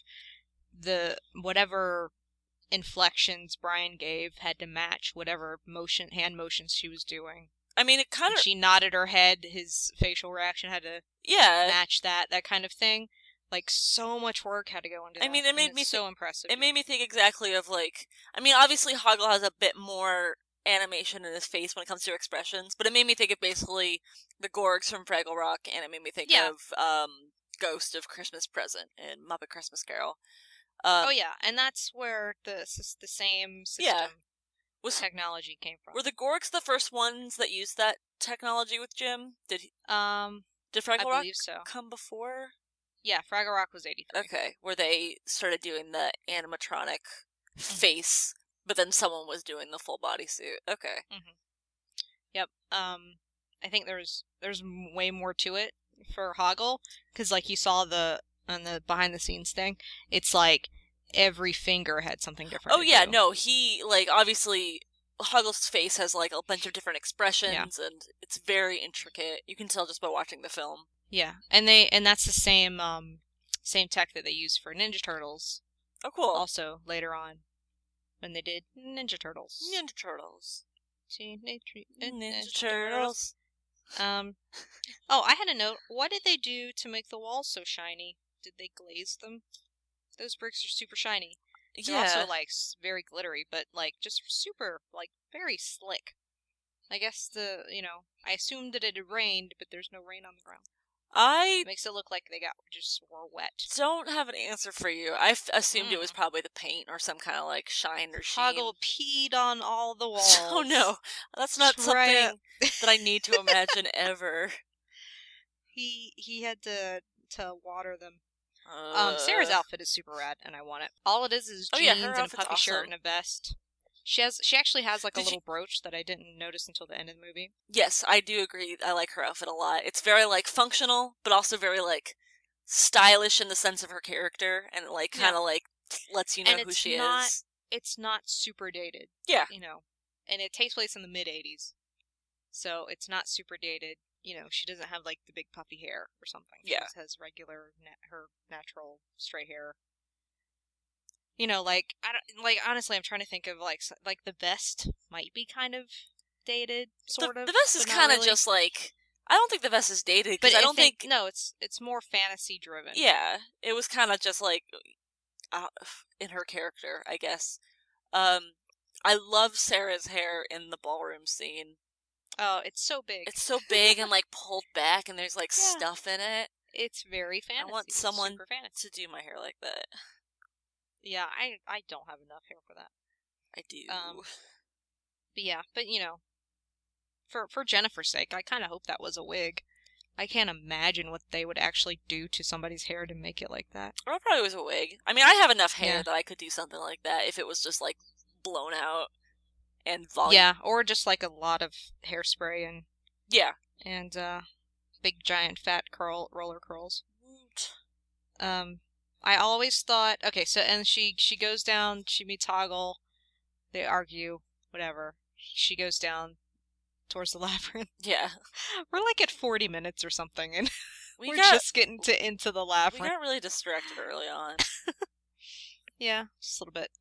Whatever inflections Brian gave had to match whatever hand motions she was doing. I mean, it kind of. She nodded her head, his facial reaction had to match that kind of thing. Like, so much work had to go into that. I mean, it made me so impressive. It made me think exactly of, like, I mean, obviously Hoggle has a bit more animation in his face when it comes to expressions, but it made me think of basically the Gorgs from Fraggle Rock, and it made me think of Ghost of Christmas Present and Muppet Christmas Carol. Oh yeah, and that's where the same system technology came from. Were the Gorgs the first ones that used that technology with Jim? Did Fraggle Rock come before? Yeah, Fraggle Rock was 83. Okay, where they started doing the animatronic face, but then someone was doing the full bodysuit. Okay. Yep. I think there's way more to it for Hoggle, because like you saw on the behind the scenes thing, it's like every finger had something different. Oh yeah, no, he, like, obviously Hoggle's face has like a bunch of different expressions, and it's very intricate. You can tell just by watching the film. Yeah, and that's the same tech that they used for Ninja Turtles. Oh, cool. Also later on, when they did Ninja Turtles. Ninja Turtles. Ninja Turtles. Oh, I had a note. What did they do to make the walls so shiny? Did they glaze them? Those bricks are super shiny. They're also like very glittery, but like just super, like, very slick. I guess I assumed that it had rained, but there's no rain on the ground. It makes it look like they were wet. Don't have an answer for you. I assumed it was probably the paint or some kind of like shine or sheen. Hoggle peed on all the walls. Oh no, that's not something that I need to imagine ever. He had to water them. Sarah's outfit is super rad, and I want it. All it is jeans and a puffy shirt and a vest. She actually has like a little brooch that I didn't notice until the end of the movie. Yes, I do agree. I like her outfit a lot. It's very like functional, but also very like stylish in the sense of her character, and like kind of like lets you know who she is. it's not super dated. Yeah. You know, and it takes place in the mid '80s, so it's not super dated. You know, she doesn't have like the big puffy hair or something. She Yeah. just has regular, her natural straight hair. You know, like I don't like honestly, I'm trying to think of like the vest might be kind of dated, sort of. The vest is but not kind of really. just like, I don't think the vest is dated But because I don't think. no, it's more fantasy driven. Yeah, it was kind of just like uh, in her character, I guess. Um, I love Sarah's hair in the ballroom scene. Oh, it's so big. It's so big and like pulled back, and there's like Yeah. stuff in it. It's very fantasy. I want someone super fantasy. to do my hair like that. Yeah, I don't have enough hair for that. I do. But yeah, but you know, for Jennifer's sake, I kind of hope that was a wig. I can't imagine what they would actually do to somebody's hair to make it like that. Or it probably was a wig. I mean, I have enough hair Yeah. that I could do something like that if it was just like blown out and volume. Yeah, or just like a lot of hairspray Yeah. and big giant fat roller curls. I always thought, okay, so and she goes down, she meets Hoggle, they argue, whatever. She goes down towards the labyrinth. Yeah. We're like at 40 minutes or something, and We we're got just getting into the we labyrinth. got really distracted early on. Yeah, just a little bit.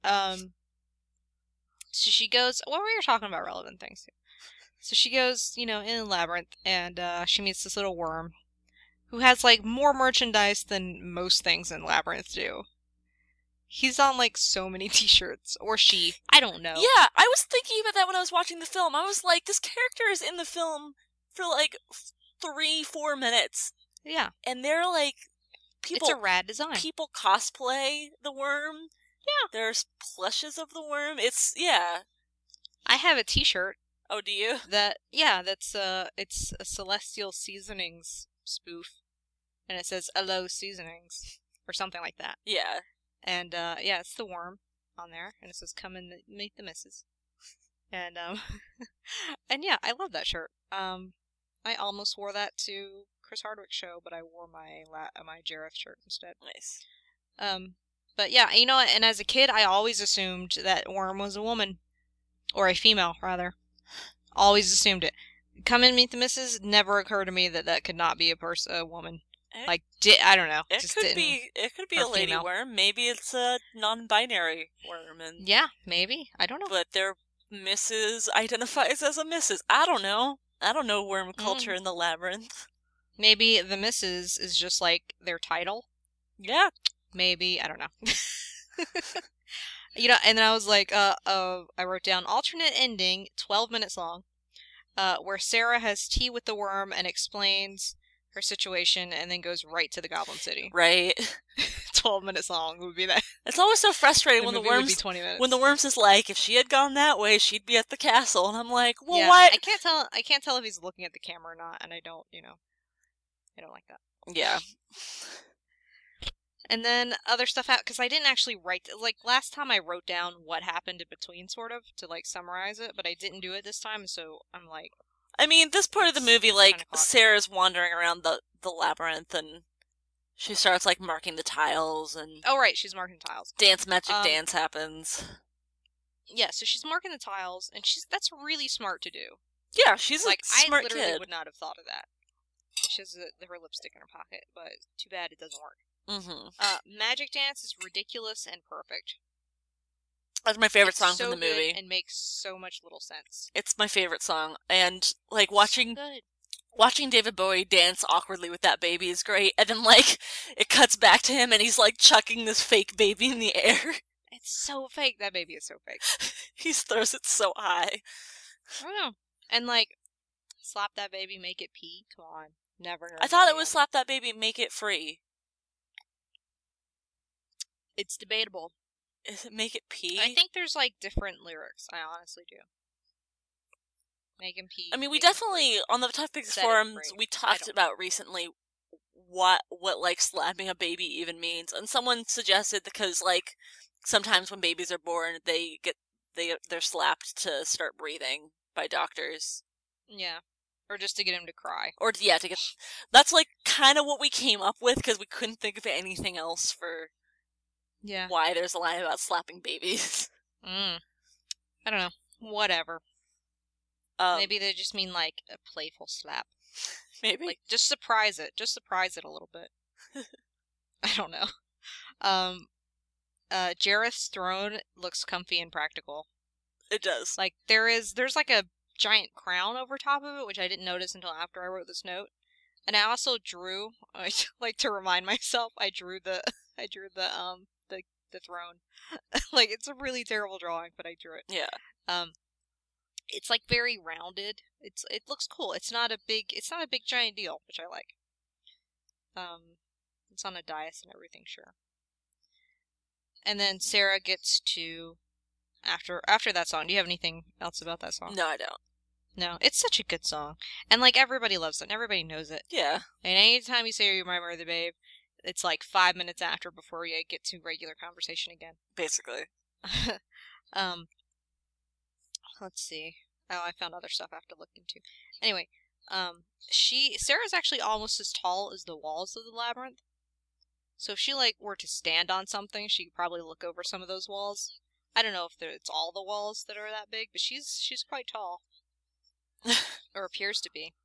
So she goes. Well, we were talking about relevant things here. So she goes, you know, in the labyrinth, and she meets this little worm, who has like more merchandise than most things in labyrinth do. He's on like so many T-shirts, or she. I don't know. Yeah, I was thinking about that when I was watching the film. I was like, this character is in the film for like 3-4 minutes, Yeah, and they're like people. it's a rad design. People cosplay the worm. Yeah. There's plushes of the worm. It's yeah. I have a T-shirt Oh, do you? that's it's a Celestial Seasonings spoof, and it says "Hello Seasonings" or something like that. Yeah. And yeah, it's the worm on there, and it says "Come and meet the missus." And and yeah, I love that shirt. I almost wore that to Chris Hardwick's show, but I wore my Jareth shirt instead. Nice. But yeah, you know what? And as a kid, I always assumed that Worm was a woman, or a female rather. Always assumed it. Come and meet the missus. Never occurred to me that that could not be a woman. It, I don't know. it just could didn't. be. It could be or a lady female. worm. Maybe it's a non-binary worm, and Yeah, maybe. I don't know. but their missus identifies as a missus. I don't know. I don't know worm culture in the labyrinth. Maybe the missus is just like their title. Yeah. Maybe, I don't know. You know, and then I was like, I wrote down alternate ending, 12 minutes long, where Sarah has tea with the worm and explains her situation and then goes right to the Goblin City. Right. 12 minutes long would be that. It's always so frustrating when the movie would be worms 20 minutes. when the worms is like, if she had gone that way, she'd be at the castle, and I'm like, well, Yeah, what? I can't tell if he's looking at the camera or not, and I don't like that. Yeah. And then other stuff out because I didn't actually write like last time I wrote down what happened in between sort of to like summarize it, but I didn't do it this time, so I'm like, I mean, this part of the It's movie, like, 10 o'clock. Sarah's wandering around the labyrinth, and she starts, like, marking the tiles, and oh right, she's marking tiles. magic dance happens. Yeah, so she's marking the tiles, and that's really smart to do. Yeah, she's Like a smart I literally kid. would not have thought of that. She has her lipstick in her pocket, but too bad it doesn't work. Mm-hmm. Magic Dance is ridiculous and perfect. That's my favorite It's song so from the good movie. and makes so much little sense. It's my favorite song, and like So good. watching David Bowie dance awkwardly with that baby is great. And then like it cuts back to him, and he's like chucking this fake baby in the air. It's so fake. That baby is so fake. He throws it so high. I don't know. And like, slap that baby, make it pee. Come on, never heard. I thought it was slap that baby, make it free. It's debatable. Is it make it pee? I think there's like different lyrics. I honestly do. Make him pee. I mean, we make him definitely free. on the Tough Pigs Set it forums free. we I talked don't about recently what like slapping a baby even means, and someone suggested because like sometimes when babies are born they're slapped to start breathing by doctors. Yeah. Or just to get him to cry. Or yeah, to get that's like kind of what we came up with because we couldn't think of anything else for Yeah. why there's a line about slapping babies. I don't know. Whatever. Maybe they just mean like a playful slap. Maybe. Like just surprise it. Just surprise it a little bit. I don't know. Jareth's throne looks comfy and practical. It does. Like there's like a giant crown over top of it, which I didn't notice until after I wrote this note. And I also drew. I like to remind myself. I drew the the throne. Like it's a really terrible drawing, but I drew it. Yeah. It's like very rounded. It looks cool. It's not a big giant deal, which I like. It's on a dais and everything, sure. And then Sarah gets to after that song. Do you have anything else about that song? No, I don't. No, it's such a good song, and like everybody loves it, and everybody knows it. Yeah. And anytime you say "You Remember the Babe," it's like 5 minutes after before you get to regular conversation again. Basically. Let's see. Oh, I found other stuff I have to look into. Anyway, Sarah's actually almost as tall as the walls of the labyrinth. So if she like were to stand on something, she could probably look over some of those walls. I don't know if it's all the walls that are that big, but she's quite tall. Or appears to be.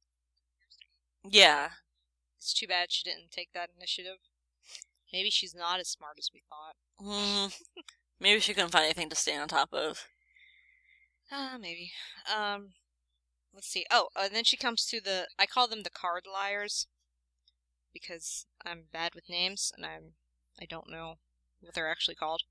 Yeah. It's too bad she didn't take that initiative. Maybe she's not as smart as we thought. Maybe she couldn't find anything to stand on top of. Maybe. Let's see. Oh, and then she comes to I call them the card liars. Because I'm bad with names, and I don't know what they're actually called.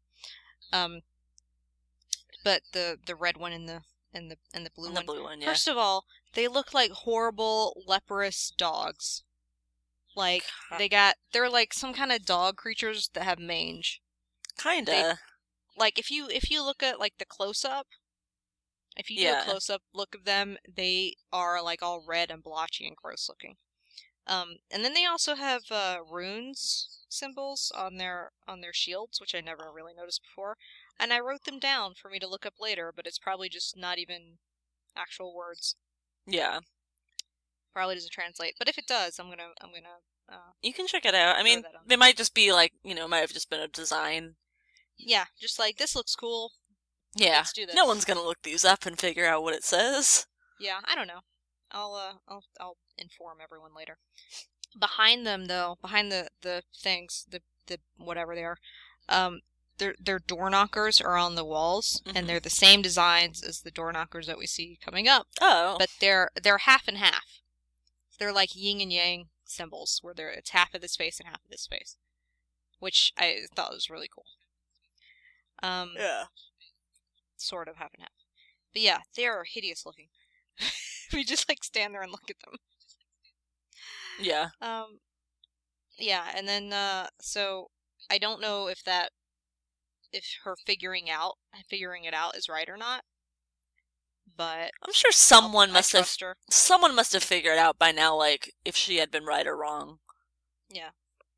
But the red one and the blue one. The blue one, yeah. First of all, they look like horrible leprous dogs. Like they're like some kind of dog creatures that have mange. Kinda. Like if you look at like the close up, if you do a close up look of them, they are like all red and blotchy and gross looking. And then they also have runes symbols on their shields, which I never really noticed before. And I wrote them down for me to look up later, but it's probably just not even actual words. Yeah. Probably doesn't translate. But if it does, I'm gonna you can check it out. I mean, they might just be like, it might have just been a design. Yeah, just like this looks cool. Yeah. Let's do this. No one's gonna look these up and figure out what it says. Yeah, I don't know. I'll inform everyone later. Behind them, though, behind the things, the whatever they are, their door knockers are on the walls, and they're the same designs as the door knockers that we see coming up. Oh. But they're half and half. They're like yin and yang symbols, where it's half of this face and half of this face, which I thought was really cool. Yeah. Sort of half and half. But yeah, they are hideous looking. We just like stand there and look at them. Yeah. Yeah, and then so I don't know if her figuring it out is right or not. But I'm sure someone must have figured out by now, like if she had been right or wrong. Yeah.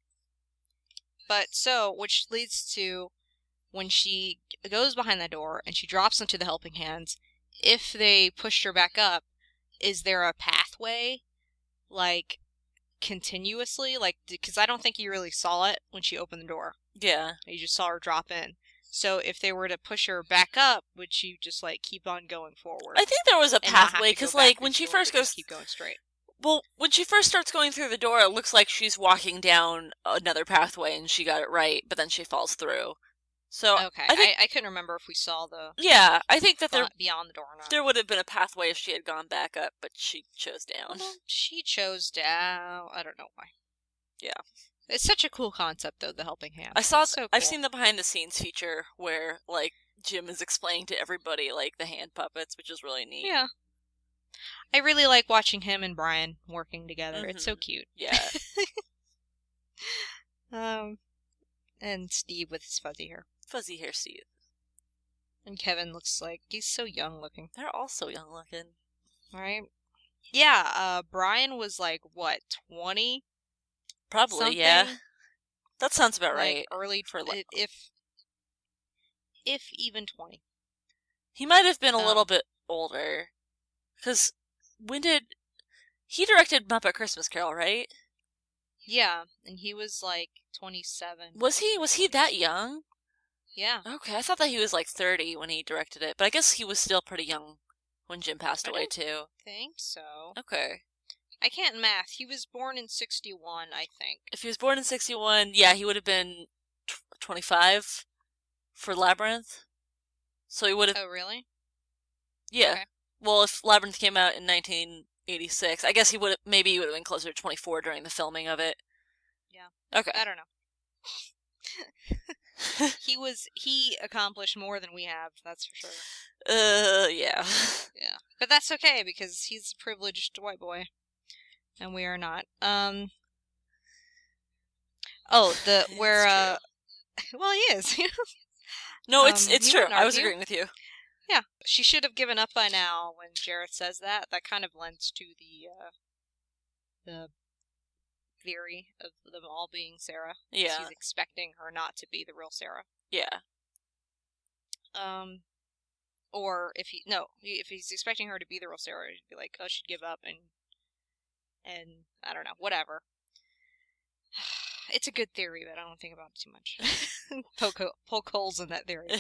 But so, which leads to when she goes behind the door and she drops into the helping hands, if they pushed her back up, is there a pathway, like, continuously? Like, because I don't think you really saw it when she opened the door. Yeah. You just saw her drop in. So if they were to push her back up, would she just, like, keep on going forward? I think there was a pathway, because, like, when she first goes... keep going straight. Well, when she first starts going through the door, it looks like she's walking down another pathway and she got it right, but then she falls through. So okay, I couldn't remember if we saw the... Yeah, I think that beyond the door or not. There would have been a pathway if she had gone back up, but she chose down. Well, she chose down. I don't know why. Yeah. It's such a cool concept, though, the helping hand. I've seen the behind-the-scenes feature where, like, Jim is explaining to everybody, like, the hand puppets, which is really neat. Yeah. I really like watching him and Brian working together. Mm-hmm. It's so cute. Yeah. And Steve with his fuzzy hair. Fuzzy hair Steve. And Kevin looks like he's so young looking. They're all so young looking. Right? Yeah, Brian was like, what, 20? Probably, something? Yeah. That sounds about right. Early, for if even 20. He might have been a little bit older. Because he directed Muppet Christmas Carol, right? Yeah, and he was like 27. Was he that young? Yeah, Okay, I thought that he was like 30 when he directed it, but I guess he was still pretty young when Jim passed I away don't too. think so. Okay. I can't math. He was born in 61, I think. If he was born in 61, yeah, he would have been 25 for Labyrinth. So he would have, Oh, really? yeah. Okay. Well, if Labyrinth came out in 1986, I guess maybe he would have been closer to 24 during the filming of it. Yeah. Okay. I don't know. He accomplished more than we have, that's for sure. Yeah. Yeah. But that's okay because he's a privileged white boy and we are not. Oh, the where It's true. well, he is. No, it's He true. wouldn't I was argue. agreeing with you. Yeah. She should have given up by now when Jareth says that. That kind of lends to the theory of them all being Sarah. Yeah. He's expecting her not to be the real Sarah. Yeah. Or if he's expecting her to be the real Sarah, he'd be like, oh, she'd give up and I don't know, whatever. It's a good theory, but I don't think about it too much. Poke holes in that theory.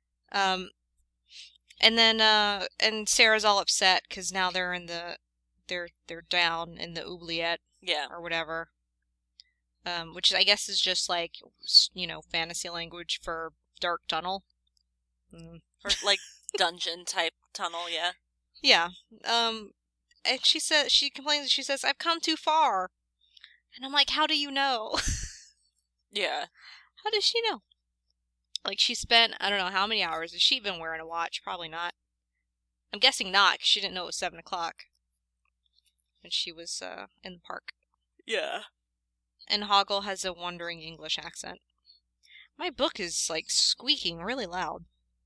And then and Sarah's all upset because now they're in they're down in the oubliette Yeah. or whatever. Which I guess is just like fantasy language for dark tunnel. Or like dungeon type tunnel, yeah. Yeah. And she complains and she says, I've come too far. And I'm like, how do you know? Yeah. How does she know? Like, she spent, I don't know how many hours. Has she been wearing a watch? Probably not. I'm guessing not, because she didn't know it was 7 o'clock when she was in the park. Yeah. And Hoggle has a wandering English accent. My book is, like, squeaking really loud.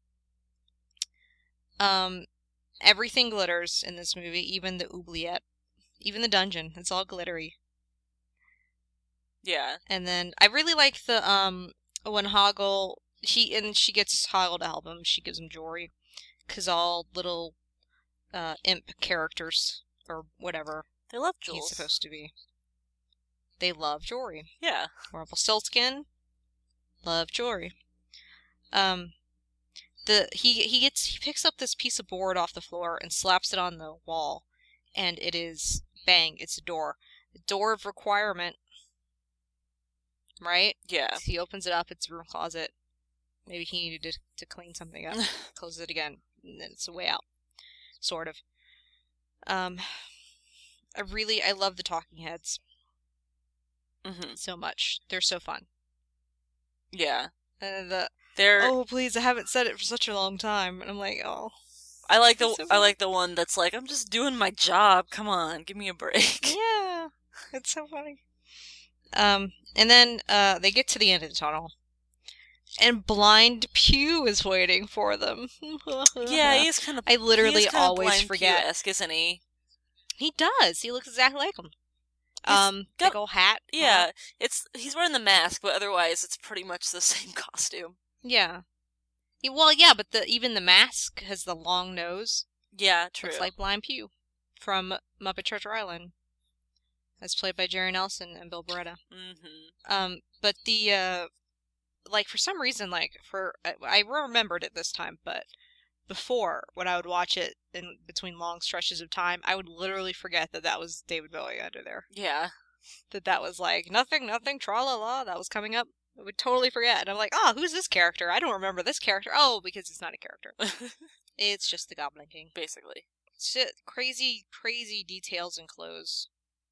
Everything glitters in this movie, even the oubliette. Even the dungeon. It's all glittery. Yeah. And then I really like the when Hoggle she gets Hoggle to help him. She gives him jewelry because all little imp characters or whatever They love he's jewels. supposed to be. They love jewelry. Yeah. Rumpelstiltskin love jewelry. He picks up this piece of board off the floor and slaps it on the wall, and it is bang. It's a door. A door of requirement. Right? Yeah. He opens it up, it's a room closet. Maybe he needed to clean something up. Closes it again, and then it's a way out. Sort of. I love the talking heads so much. They're so fun. Yeah. They're oh please, I haven't said it for such a long time, and I'm like, oh. I like the one that's like, I'm just doing my job. Come on, give me a break. Yeah, it's so funny. And then they get to the end of the tunnel, and Blind Pew is waiting for them. Yeah, he's kind of. I literally always Blind forget. Pew-esque, isn't he? He does. He looks exactly like him. Big old hat. Yeah, he's wearing the mask, but otherwise it's pretty much the same costume. Yeah. Well, yeah, but even the mask has the long nose. Yeah, true. It's like Blind Pew from Muppet Treasure Island, as played by Jerry Nelson and Bill Beretta. But the like for some reason, I remembered it this time, but before when I would watch it in between long stretches of time, I would literally forget that was David Bowie under there. Yeah. That was like nothing, tra la la. That was coming up. I would totally forget. And I'm like, oh, who's this character? I don't remember this character. Oh, because it's not a character. It's just the Goblin King. Basically. It's just crazy, crazy details and clothes.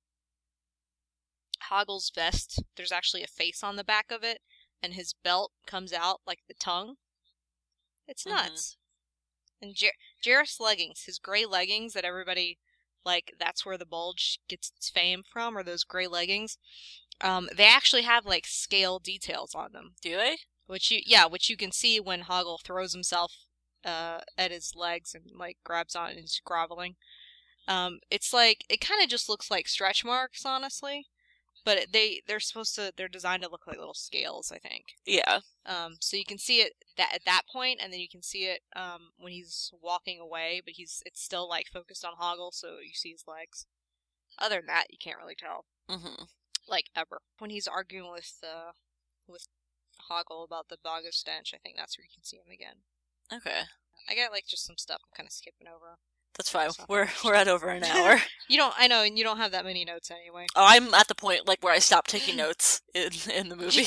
Hoggle's vest, there's actually a face on the back of it, and his belt comes out like the tongue. It's nuts. And Jareth's leggings, his gray leggings that everybody, like, that's where the bulge gets its fame from, or those gray leggings. They actually have like scale details on them. Do they? Which you can see when Hoggle throws himself at his legs and like grabs on and is groveling. It's like it kind of just looks like stretch marks, honestly, but they're designed to look like little scales, I think. Yeah. So you can see it at that point, and then you can see it when he's walking away, but it's still like focused on Hoggle, so you see his legs. Other than that, you can't really tell. Like ever when he's arguing with Hoggle about the Bog of Stench. I think that's where you can see him again. Okay. I got like just some stuff I'm kind of skipping over. That's fine. It's not that We're interesting. at over an hour. I know, and you don't have that many notes anyway. Oh, I'm at the point like where I stopped taking notes in the movie.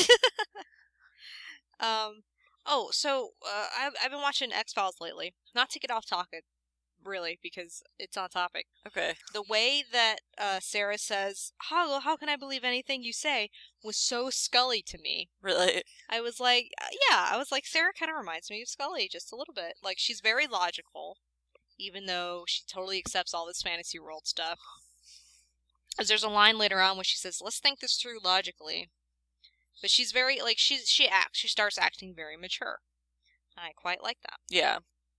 I've been watching X-Files lately. Not to get off topic, really, because it's on topic. Okay. The way that Sarah says, Hoggle, how can I believe anything you say, was so Scully to me. Really? I was like, Sarah kind of reminds me of Scully just a little bit. Like, she's very logical, even though she totally accepts all this fantasy world stuff. Because there's a line later on when she says, let's think this through logically. But she's very, like, she starts acting very mature. And I quite like that. Yeah.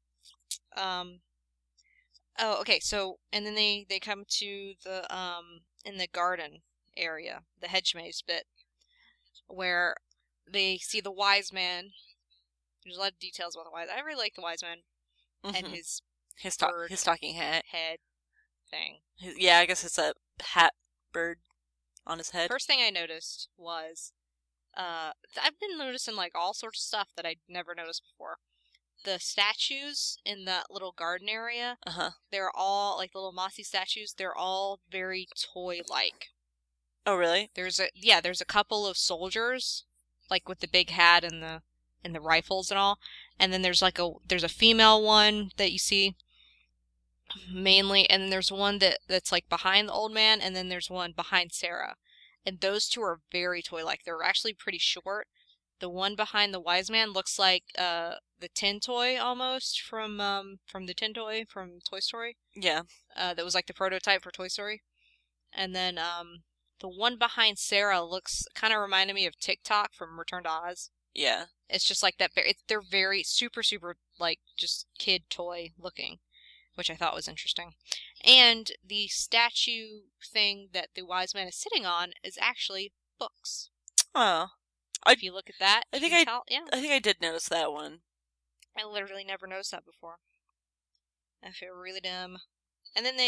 Oh, okay, so, and then they come to the, in the garden area, the hedge maze bit, where they see the wise man. There's a lot of details about the wise. I really like the wise man and his talking hat head thing. Yeah, I guess it's a hat bird on his head. First thing I noticed was, I've been noticing like all sorts of stuff that I'd never noticed before. The statues in that little garden area, they're all like little mossy statues. They're all very toy-like. Oh, really? There's a couple of soldiers, like with the big hat and the rifles and all, and then there's a female one that you see mainly, and then there's one that's like behind the old man, and then there's one behind Sarah, and those two are very toy-like. They're actually pretty short. The one behind the wise man looks like the Tin Toy almost from the Tin Toy from Toy Story. Yeah. That was like the prototype for Toy Story. And then the one behind Sarah looks kind of reminded me of TikTok from Return to Oz. Yeah. It's just like that. They're very super like just kid toy looking, which I thought was interesting. And the statue thing that the wise man is sitting on is actually books. Oh. If you look at that, I think I did notice that one. I literally never noticed that before. I feel really dumb. And then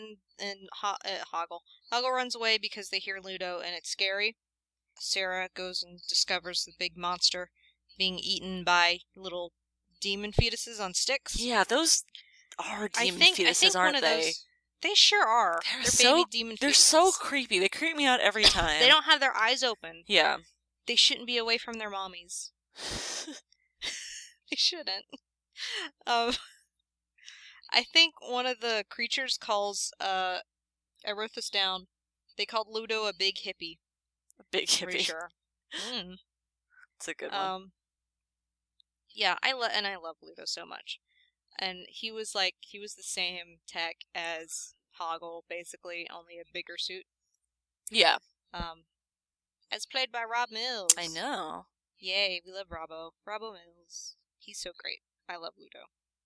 Hoggle runs away because they hear Ludo and it's scary. Sarah goes and discovers the big monster being eaten by little demon fetuses on sticks. Yeah, those are demon fetuses, aren't they? They sure are. They're baby demon fetuses. They're so creepy. They creep me out every time. They don't have their eyes open. Yeah. They shouldn't be away from their mommies. They shouldn't. I think one of the creatures calls, I wrote this down, they called Ludo a big hippie. A big hippie. Pretty sure. It's a good one. Yeah, I love Ludo so much. And he was the same tech as Hoggle, basically, only a bigger suit. Yeah. As played by Rob Mills. I know. Yay, we love Robbo. Robbo Mills. He's so great. I love Ludo.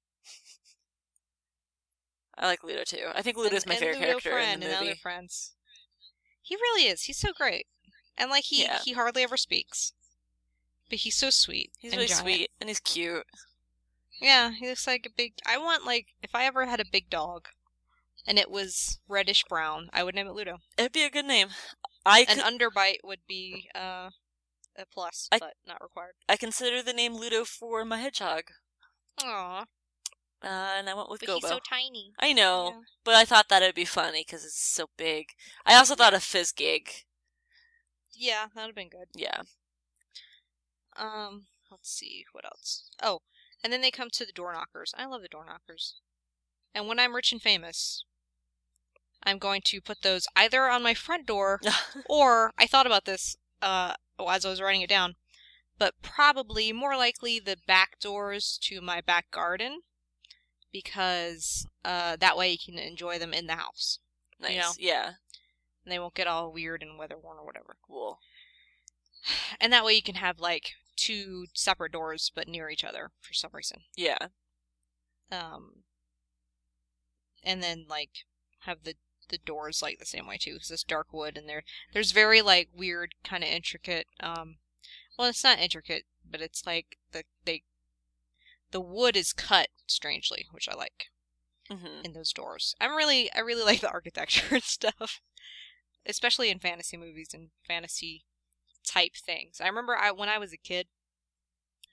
I like Ludo too. I think Ludo's my favorite character in the movie. And other friends. He really is. He's so great. And like he hardly ever speaks. But he's so sweet. He's really sweet and he's cute. Yeah, he looks like a big if I ever had a big dog and it was reddish brown, I would name it Ludo. It'd be a good name. An underbite would be a plus, but not required. I consider the name Ludo for my hedgehog. Aww. And I went with Gobo. He's so tiny. I know, but I thought that it'd be funny because it's so big. I also thought of Fizzgig. Yeah, that'd have been good. Yeah. Let's see, what else? Oh, and then they come to the door knockers. I love the door knockers. And when I'm rich and famous, I'm going to put those either on my front door, or I thought about this as I was writing it down, but probably more likely the back doors to my back garden, because that way you can enjoy them in the house. Nice, you know? Yeah. And they won't get all weird and weather worn or whatever. Cool. And that way you can have like 2 separate doors but near each other for some reason. Yeah. And then like have the doors like the same way too, because it's dark wood and there's very like weird kind of intricate. Well, it's not intricate, but it's like the wood is cut strangely, which I like in those doors. I really like the architecture and stuff, especially in fantasy movies and fantasy type things. I remember when I was a kid,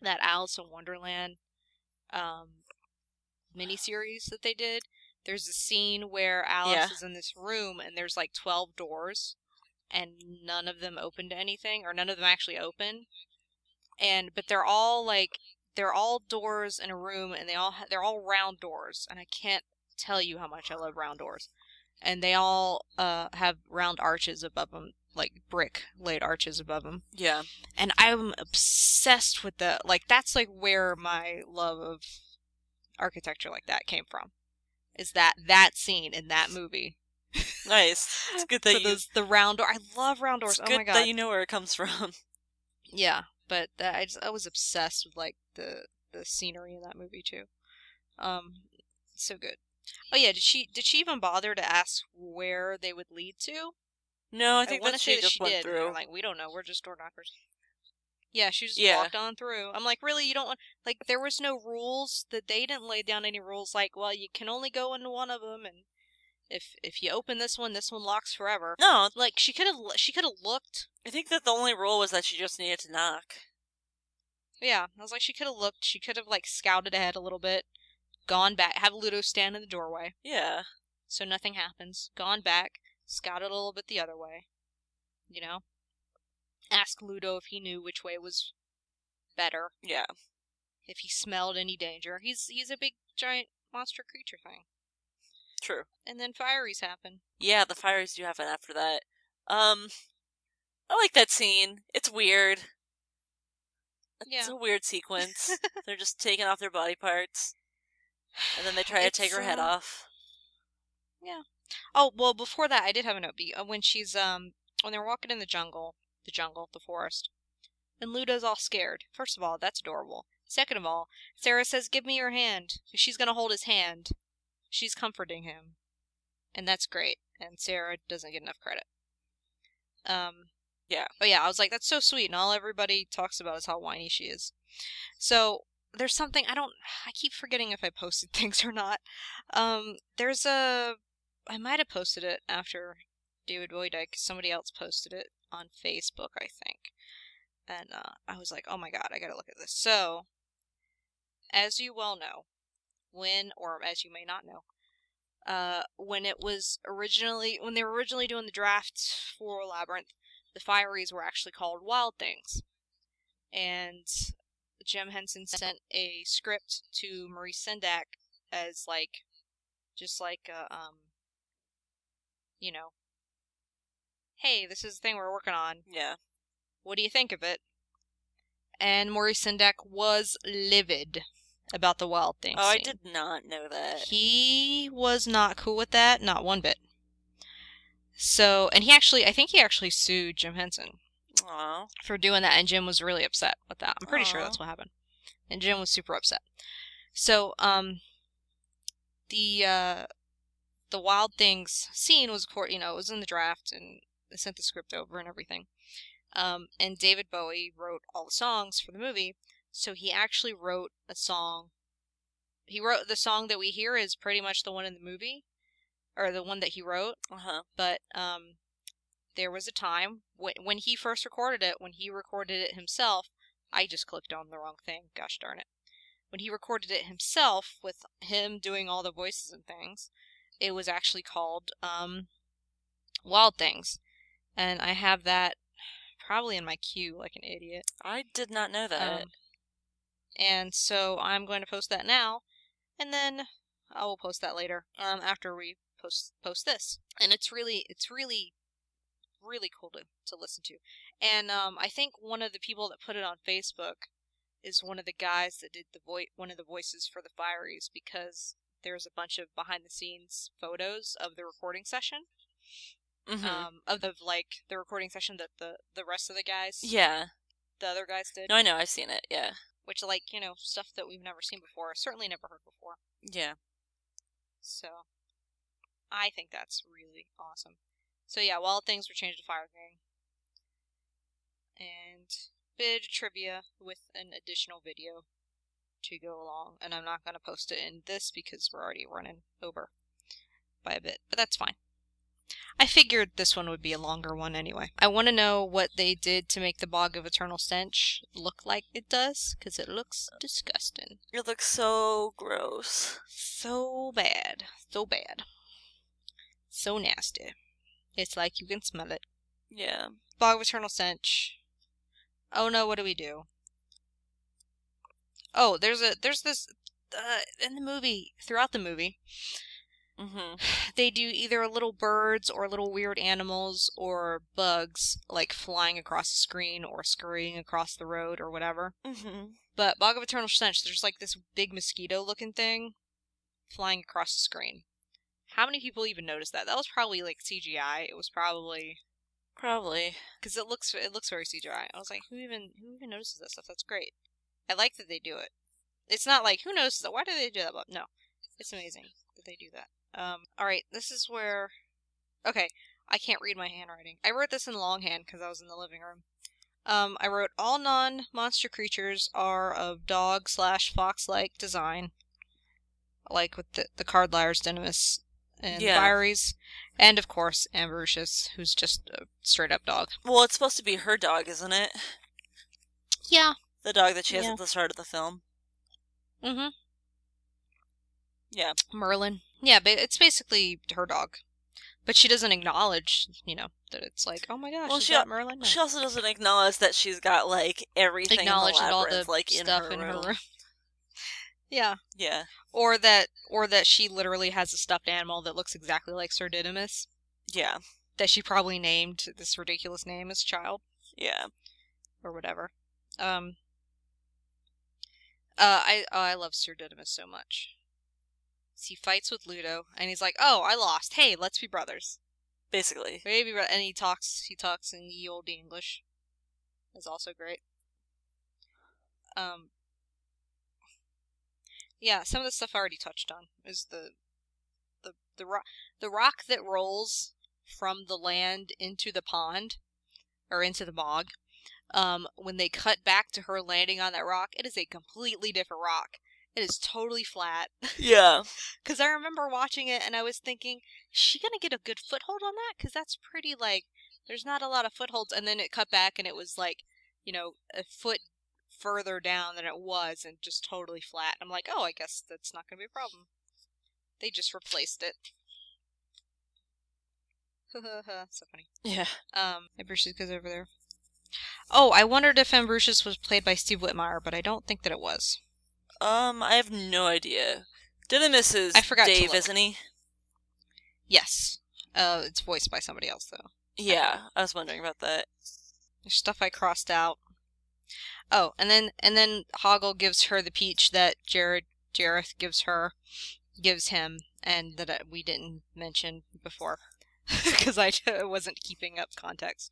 that Alice in Wonderland um, miniseries that they did. There's a scene where Alice is in this room and there's like 12 doors and none of them open to anything, or none of them actually open. But they're all doors in a room, and they're all round doors, and I can't tell you how much I love round doors. And they all have round arches above them, like brick laid arches above them. Yeah. And I'm obsessed with that's like where my love of architecture like that came from. Is that scene in that movie? Nice. It's good that the round door. I love round doors. It's oh my good god. that you know where it comes from. Yeah, but I was obsessed with like the scenery in that movie too. So good. Oh yeah, did she even bother to ask where they would lead to? No, I think want that to say she just went did, and through. they're like, we don't know, we're just door knockers. Yeah, she just Yeah. walked on through. I'm like, really? You don't want, like, there was no rules that they didn't lay down any rules like, well, you can only go into one of them, and if you open this one locks forever. No, like she could have looked. I think that the only rule was that she just needed to knock. Yeah, I was like, she could have looked. She could have like scouted ahead a little bit, gone back, have Ludo stand in the doorway. Yeah. So nothing happens. Gone back, scouted a little bit the other way. You know, ask Ludo if he knew which way was better. Yeah. If he smelled any danger. He's a big giant monster creature thing. True. And then fireys happen. Yeah, the fires do happen after that. I like that scene. It's weird. Yeah. It's a weird sequence. They're just taking off their body parts. And then they try to take her head off. Yeah. Oh, well, before that, I did have a note. When she's, when they're walking in the forest, and Ludo's all scared. First of all, that's adorable. Second of all, Sarah says, give me your hand. She's gonna hold his hand. She's comforting him. And that's great. And Sarah doesn't get enough credit. Yeah. Oh yeah, I was like, that's so sweet, and all everybody talks about is how whiny she is. So, there's something, I keep forgetting if I posted things or not. I might have posted it after David Bowie died, because somebody else posted it on Facebook, I think. And I was like, oh my god, I gotta look at this. So, as you well know, or as you may not know, when they were originally doing the draft for Labyrinth, the fireys were actually called Wild Things. And Jim Henson sent a script to Maurice Sendak as you know, hey, this is the thing we're working on. Yeah. What do you think of it? And Maurice Sendak was livid about the Wild Things scene. I did not know that. He was not cool with that, not one bit. So, and I think he actually sued Jim Henson. Aww. For doing that, and Jim was really upset with that. I'm pretty sure that's what happened. And Jim was super upset. So, the Wild Things scene was, it was in the draft, and they sent the script over and everything. And David Bowie wrote all the songs for the movie, so he actually wrote a song. He wrote the song that we hear is pretty much the one in the movie, or the one that he wrote. But there was a time when he first recorded it, when he recorded it himself. I just clicked on the wrong thing. Gosh darn it. When he recorded it himself, with him doing all the voices and things, it was actually called Wild Things. And I have that probably in my queue like an idiot. I did not know that. And so I'm going to post that now, and then I will post that later after we post this. And it's really cool to listen to. And I think one of the people that put it on Facebook is one of the guys that did one of the voices for the fireys, because there's a bunch of behind the scenes photos of the recording session. Mm-hmm. Of the recording session that the rest of the guys, the other guys did. No, I know, I've seen it. Yeah. Which, stuff that we've never seen before, certainly never heard before. Yeah. So, I think that's really awesome. So yeah, Wild Things were changed to Fire Gang. And bit of trivia with an additional video to go along. And I'm not going to post it in this because we're already running over by a bit. But that's fine. I figured this one would be a longer one anyway. I want to know what they did to make the Bog of Eternal Stench look like it does, because it looks disgusting. It looks so gross. So bad. So bad. So nasty. It's like you can smell it. Yeah. Bog of Eternal Stench. Oh no, what do we do? Oh, there's this in the movie, throughout the movie, Mm-hmm. they do either little birds or little weird animals or bugs like flying across the screen or scurrying across the road or whatever. Mm-hmm. But Bog of Eternal Stench, there's like this big mosquito looking thing flying across the screen. How many people even noticed that? That was probably like CGI. It was probably Probably. because it looks very CGI. I was like, who even notices that stuff? That's great. I like that they do it. It's not like who notices that. Why do they do that? But no, it's amazing that they do that. All right, this is where. Okay, I can't read my handwriting. I wrote this in longhand because I was in the living room. I wrote all non-monster creatures are of dog/fox-like design, like with the Cardlyres, Dynamis, and Yeah. Viries, and of course Ambrosius, who's just a straight-up dog. Well, it's supposed to be her dog, isn't it? Yeah. The dog that she has Yeah. at the start of the film. Mm-hmm. Yeah. Merlin. Yeah, but it's basically her dog. But she doesn't acknowledge, that it's like, oh my gosh, Well, is that Merlin? No. she also doesn't acknowledge that she's got like everything in the Acknowledge that all labyrinth, the like in stuff her in room. her room. Yeah. Yeah. Or that she literally has a stuffed animal that looks exactly like Sir Didymus. Yeah. That she probably named this ridiculous name as a child. Yeah. Or whatever. I love Sir Didymus so much. He fights with Ludo, and he's like, "Oh, I lost. Hey, let's be brothers." Basically. Maybe, and he talks in ye olde English. Is also great. Yeah, some of the stuff I already touched on is the rock that rolls from the land into the pond or into the bog. When they cut back to her landing on that rock, it is a completely different rock. It is totally flat. Yeah. Because I remember watching it and I was thinking, is she gonna get a good foothold on that? Because that's pretty there's not a lot of footholds. And then it cut back and it was a foot further down than it was and just totally flat. I'm like, oh, I guess that's not gonna be a problem. They just replaced it. So funny. Yeah. Ambrosius goes over there. Oh, I wondered if Ambrosius was played by Steve Whitmire, but I don't think that it was. I have no idea. Didymus is I forgot to Dave, look. isn't he? Yes. It's voiced by somebody else though. Yeah, I was wondering about that. There's stuff I crossed out. Oh, and then Hoggle gives her the peach that Jareth gives him, and that we didn't mention before because I wasn't keeping up context.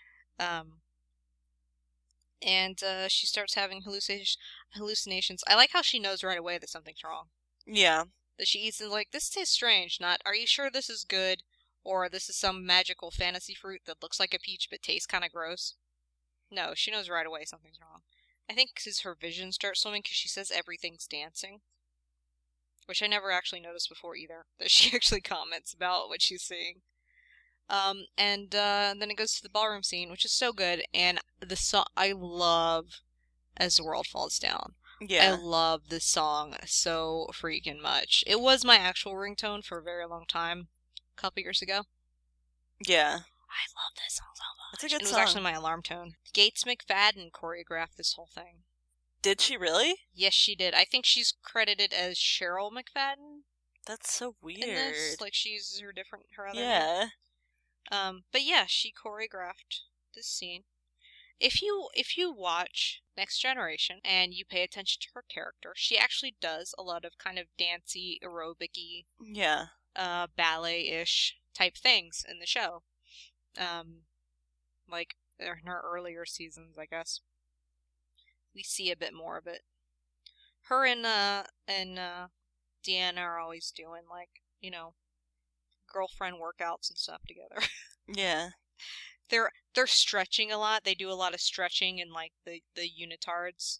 And she starts having hallucinations. I like how she knows right away that something's wrong. Yeah. That she eats and like, this tastes strange. Not, are you sure this is good? Or this is some magical fantasy fruit that looks like a peach but tastes kind of gross. No, she knows right away something's wrong. I think because her vision starts swimming because she says everything's dancing. Which I never actually noticed before either. That she actually comments about what she's seeing. And then it goes to the ballroom scene, which is so good. And the song, I love As the World Falls Down. Yeah. I love this song so freaking much. It was my actual ringtone for a very long time, a couple years ago. Yeah. I love this song so much. It's a good It was song. actually my alarm tone. Gates McFadden choreographed this whole thing. Did she really? Yes, she did. I think she's credited as Cheryl McFadden That's so weird. in this. Like she uses her other Yeah. name. But yeah, she choreographed this scene. If you watch Next Generation and you pay attention to her character, she actually does a lot of kind of dancey, aerobic-y, Yeah. ballet-ish type things in the show. Like in her earlier seasons, I guess. We see a bit more of it. Her and Deanna are always doing girlfriend workouts and stuff together. Yeah. They're stretching a lot. They do a lot of stretching in like the unitards.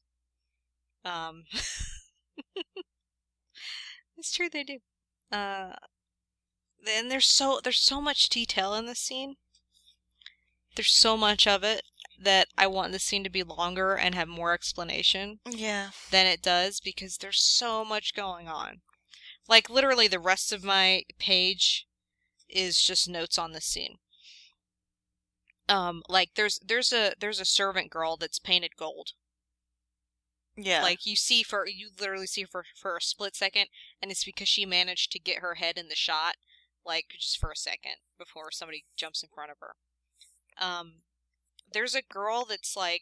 It's true they do. and there's so much detail in this scene. There's so much of it that I want the scene to be longer and have more explanation Yeah. than it does because there's so much going on. Like literally the rest of my page is just notes on this scene. Like there's a servant girl that's painted gold. Yeah. Like you literally see for a split second, and it's because she managed to get her head in the shot, like just for a second before somebody jumps in front of her. There's a girl that's like,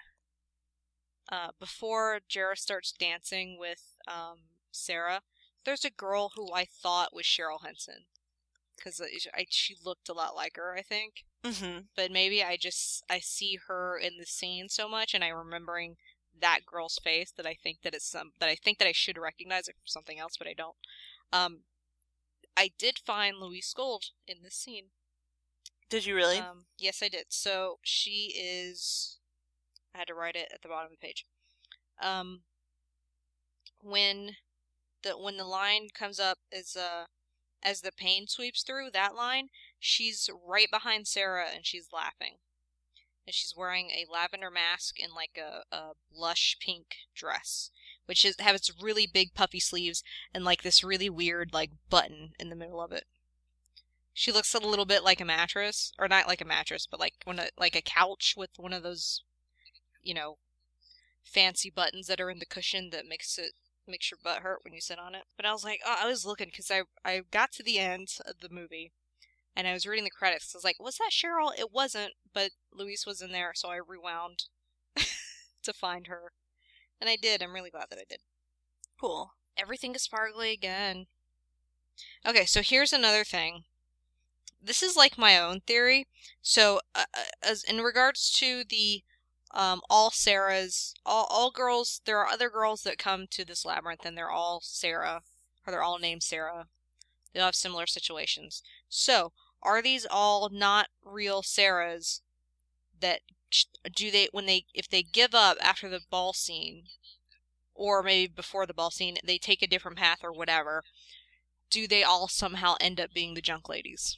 before Jarrah starts dancing with Sarah. There's a girl who I thought was Cheryl Henson because she looked a lot like her, I think. Mm-hmm. But maybe I see her in the scene so much, and I'm remembering that girl's face that I think that it's that I think that I should recognize it from something else, but I don't. Um, I did find Louise Gold in this scene. Did you really? Yes, I did. So she is. I had to write it at the bottom of the page. Um, when when the line comes up as the pain sweeps through that line, she's right behind Sarah and she's laughing. And she's wearing a lavender mask and like a blush pink dress, which has its really big puffy sleeves and like this really weird like button in the middle of it. She looks a little bit like a mattress, or not like a mattress, but like a couch with one of those, you know, fancy buttons that are in the cushion that makes your butt hurt when you sit on it. But I was like, oh, I was looking because I got to the end of the movie and I was reading the credits. I was like, was that Cheryl? It wasn't, but Louise was in there, so I rewound to find her. And I did. I'm really glad that I did. Cool. Everything is sparkly again. Okay, so here's another thing. This is like my own theory. So, as in regards to the all Sarah's, all girls, there are other girls that come to this labyrinth, and they're all Sarah, or they're all named Sarah. They all have similar situations. So, are these all not real Sarahs that do they when they if they give up after the ball scene or maybe before the ball scene they take a different path or whatever, do they all somehow end up being the junk ladies?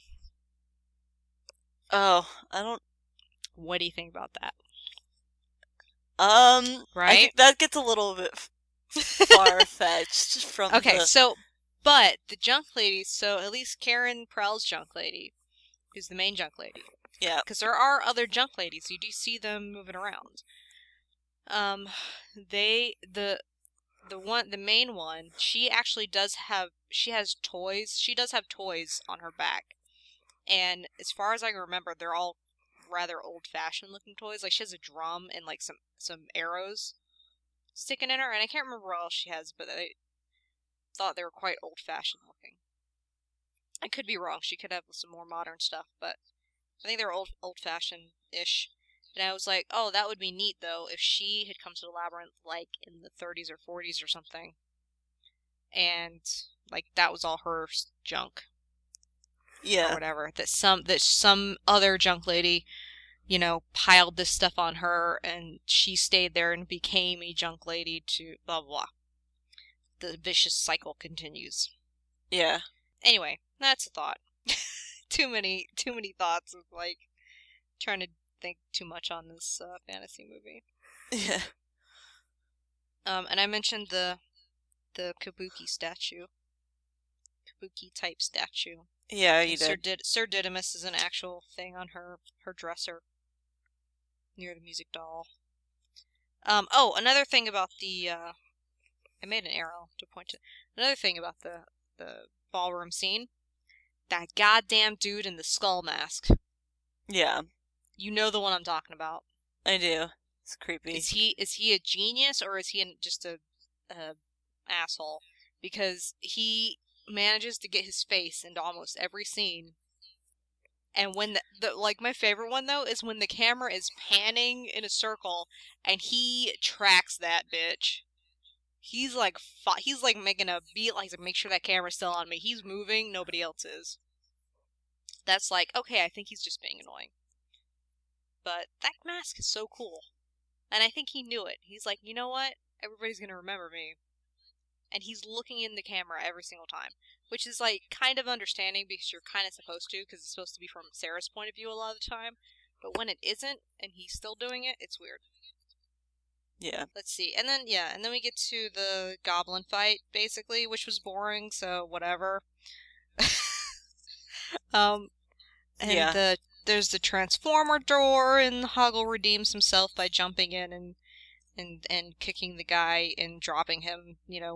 Oh, I don't. What do you think about that? I Right? think that gets a little bit far fetched from Okay, the. so but the junk ladies, so at least Karen Prell's junk lady, who's the main junk lady. Yeah. Because there are other junk ladies. You do see them moving around. Um, the main one, she actually she has toys. She does have toys on her back. And as far as I can remember, they're all rather old-fashioned looking toys. Like she has a drum and like some arrows sticking in her, and I can't remember what else she has, but I thought they were quite old-fashioned looking. I could be wrong. She could have some more modern stuff, but I think they're old-fashioned-ish. And I was like, oh, that would be neat though if she had come to the labyrinth like in the 30s or 40s or something, and like that was all her junk or Yeah. whatever. That some other junk lady, piled this stuff on her, and she stayed there and became a junk lady to blah blah blah. The vicious cycle continues. Yeah. Anyway, that's a thought. Too many thoughts of like trying to think too much on this fantasy movie. Yeah. And I mentioned the Kabuki statue, Kabuki type statue. Yeah, you And did. Sir Didymus is an actual thing on her dresser near the music doll. Oh, another thing about the I made an arrow to point to another thing about the ballroom scene. That goddamn dude in the skull mask. Yeah, You know the one I'm talking about. I do. It's creepy. Is he a genius or is he just a asshole? Because he manages to get his face into almost every scene. And when the like my favorite one though is when the camera is panning in a circle and he tracks that bitch. He's like making a beat like to make sure that camera's still on me. He's moving, nobody else is. That's like, okay, I think he's just being annoying. But that mask is so cool. And I think he knew it. He's like, you know what? Everybody's gonna remember me. and he's looking in the camera every single time, which is like kind of understanding because you're kind of supposed to, because it's supposed to be from Sarah's point of view a lot of the time. But when it isn't, and he's still doing it, it's weird. Yeah. Let's see, and then we get to the goblin fight basically, which was boring, so whatever. And Yeah. there's the transformer door, and Hoggle redeems himself by jumping in and kicking the guy and dropping him,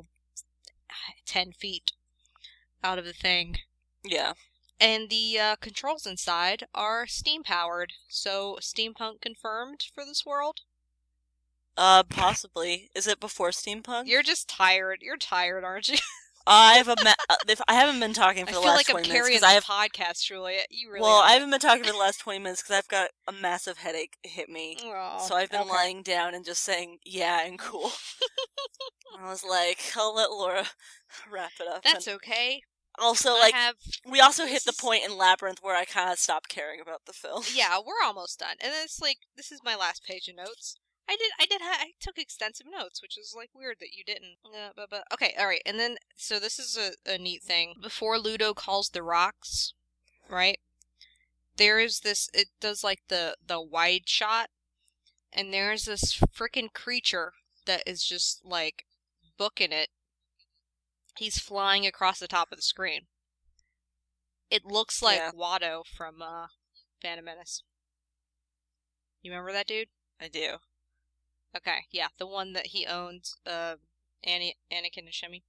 10 feet out of the thing. Yeah. And the controls inside are steam powered, so steampunk confirmed for this world. Possibly. Is it before steampunk? You're just tired. You're tired, aren't you? I haven't been talking for the last 20 minutes. I feel like I'm carrying this podcast, Julia. You really Well, are. I haven't been talking for the last 20 minutes because I've got a massive headache hit me. Oh, so I've been okay. lying down and just saying, yeah, and cool. I was like, I'll let Laura wrap it up. That's okay. Also, we also hit the point in Labyrinth where I kind of stopped caring about the film. Yeah, we're almost done. And it's like, this is my last page of notes. I took extensive notes, which is like weird that you didn't. But okay, all right. And then, so this is a neat thing. Before Ludo calls the rocks, right? There is this. It does like the wide shot, and there's this freaking creature that is just like booking it. He's flying across the top of the screen. It looks like Watto from Phantom Menace. You remember that dude? I do. Okay, yeah, the one that he owns, Anakin and Shemi.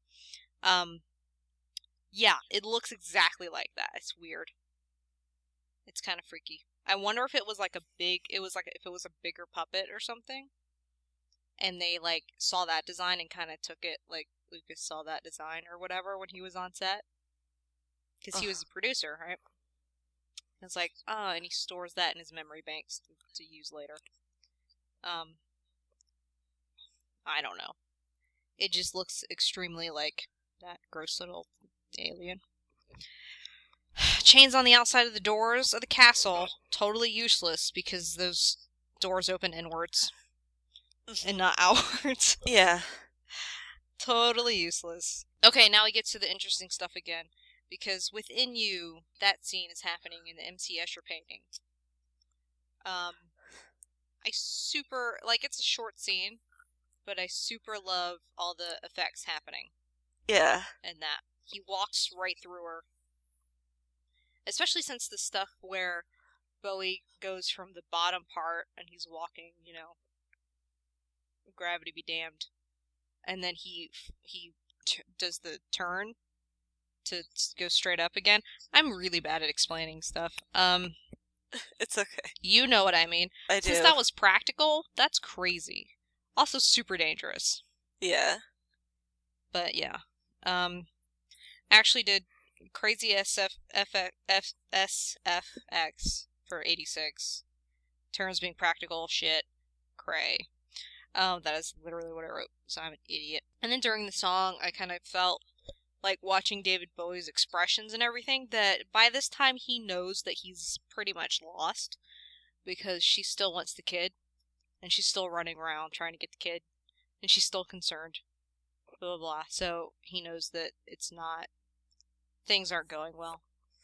Yeah, it looks exactly like that. It's weird. It's kind of freaky. I wonder if it was like if it was a bigger puppet or something, and they like saw that design and kind of took it, like Lucas saw that design or whatever when he was on set, because he was the producer, right? It's like, and he stores that in his memory banks to use later. I don't know. It just looks extremely like that gross little alien. Chains on the outside of the doors of the castle, totally useless because those doors open inwards and not outwards. Yeah. Totally useless. Okay, now we get to the interesting stuff again. Because within you, that scene is happening in the MC Escher painting. I super, like, it's a short scene, but I super love all the effects happening. Yeah. And that. He walks right through her. Especially since the stuff where Bowie goes from the bottom part and he's walking, gravity be damned. And then he does the turn to go straight up again. I'm really bad at explaining stuff. It's okay. You know what I mean. I do. Since that was practical, that's crazy. Also super dangerous. Yeah. But yeah. Actually did Crazy SFX for 86. Turns being practical shit. Cray. That is literally what I wrote, so I'm an idiot. And then during the song, I kind of felt like watching David Bowie's expressions and everything, that by this time he knows that he's pretty much lost, because she still wants the kid, and she's still running around trying to get the kid, and she's still concerned, blah blah blah. So he knows that things aren't going well.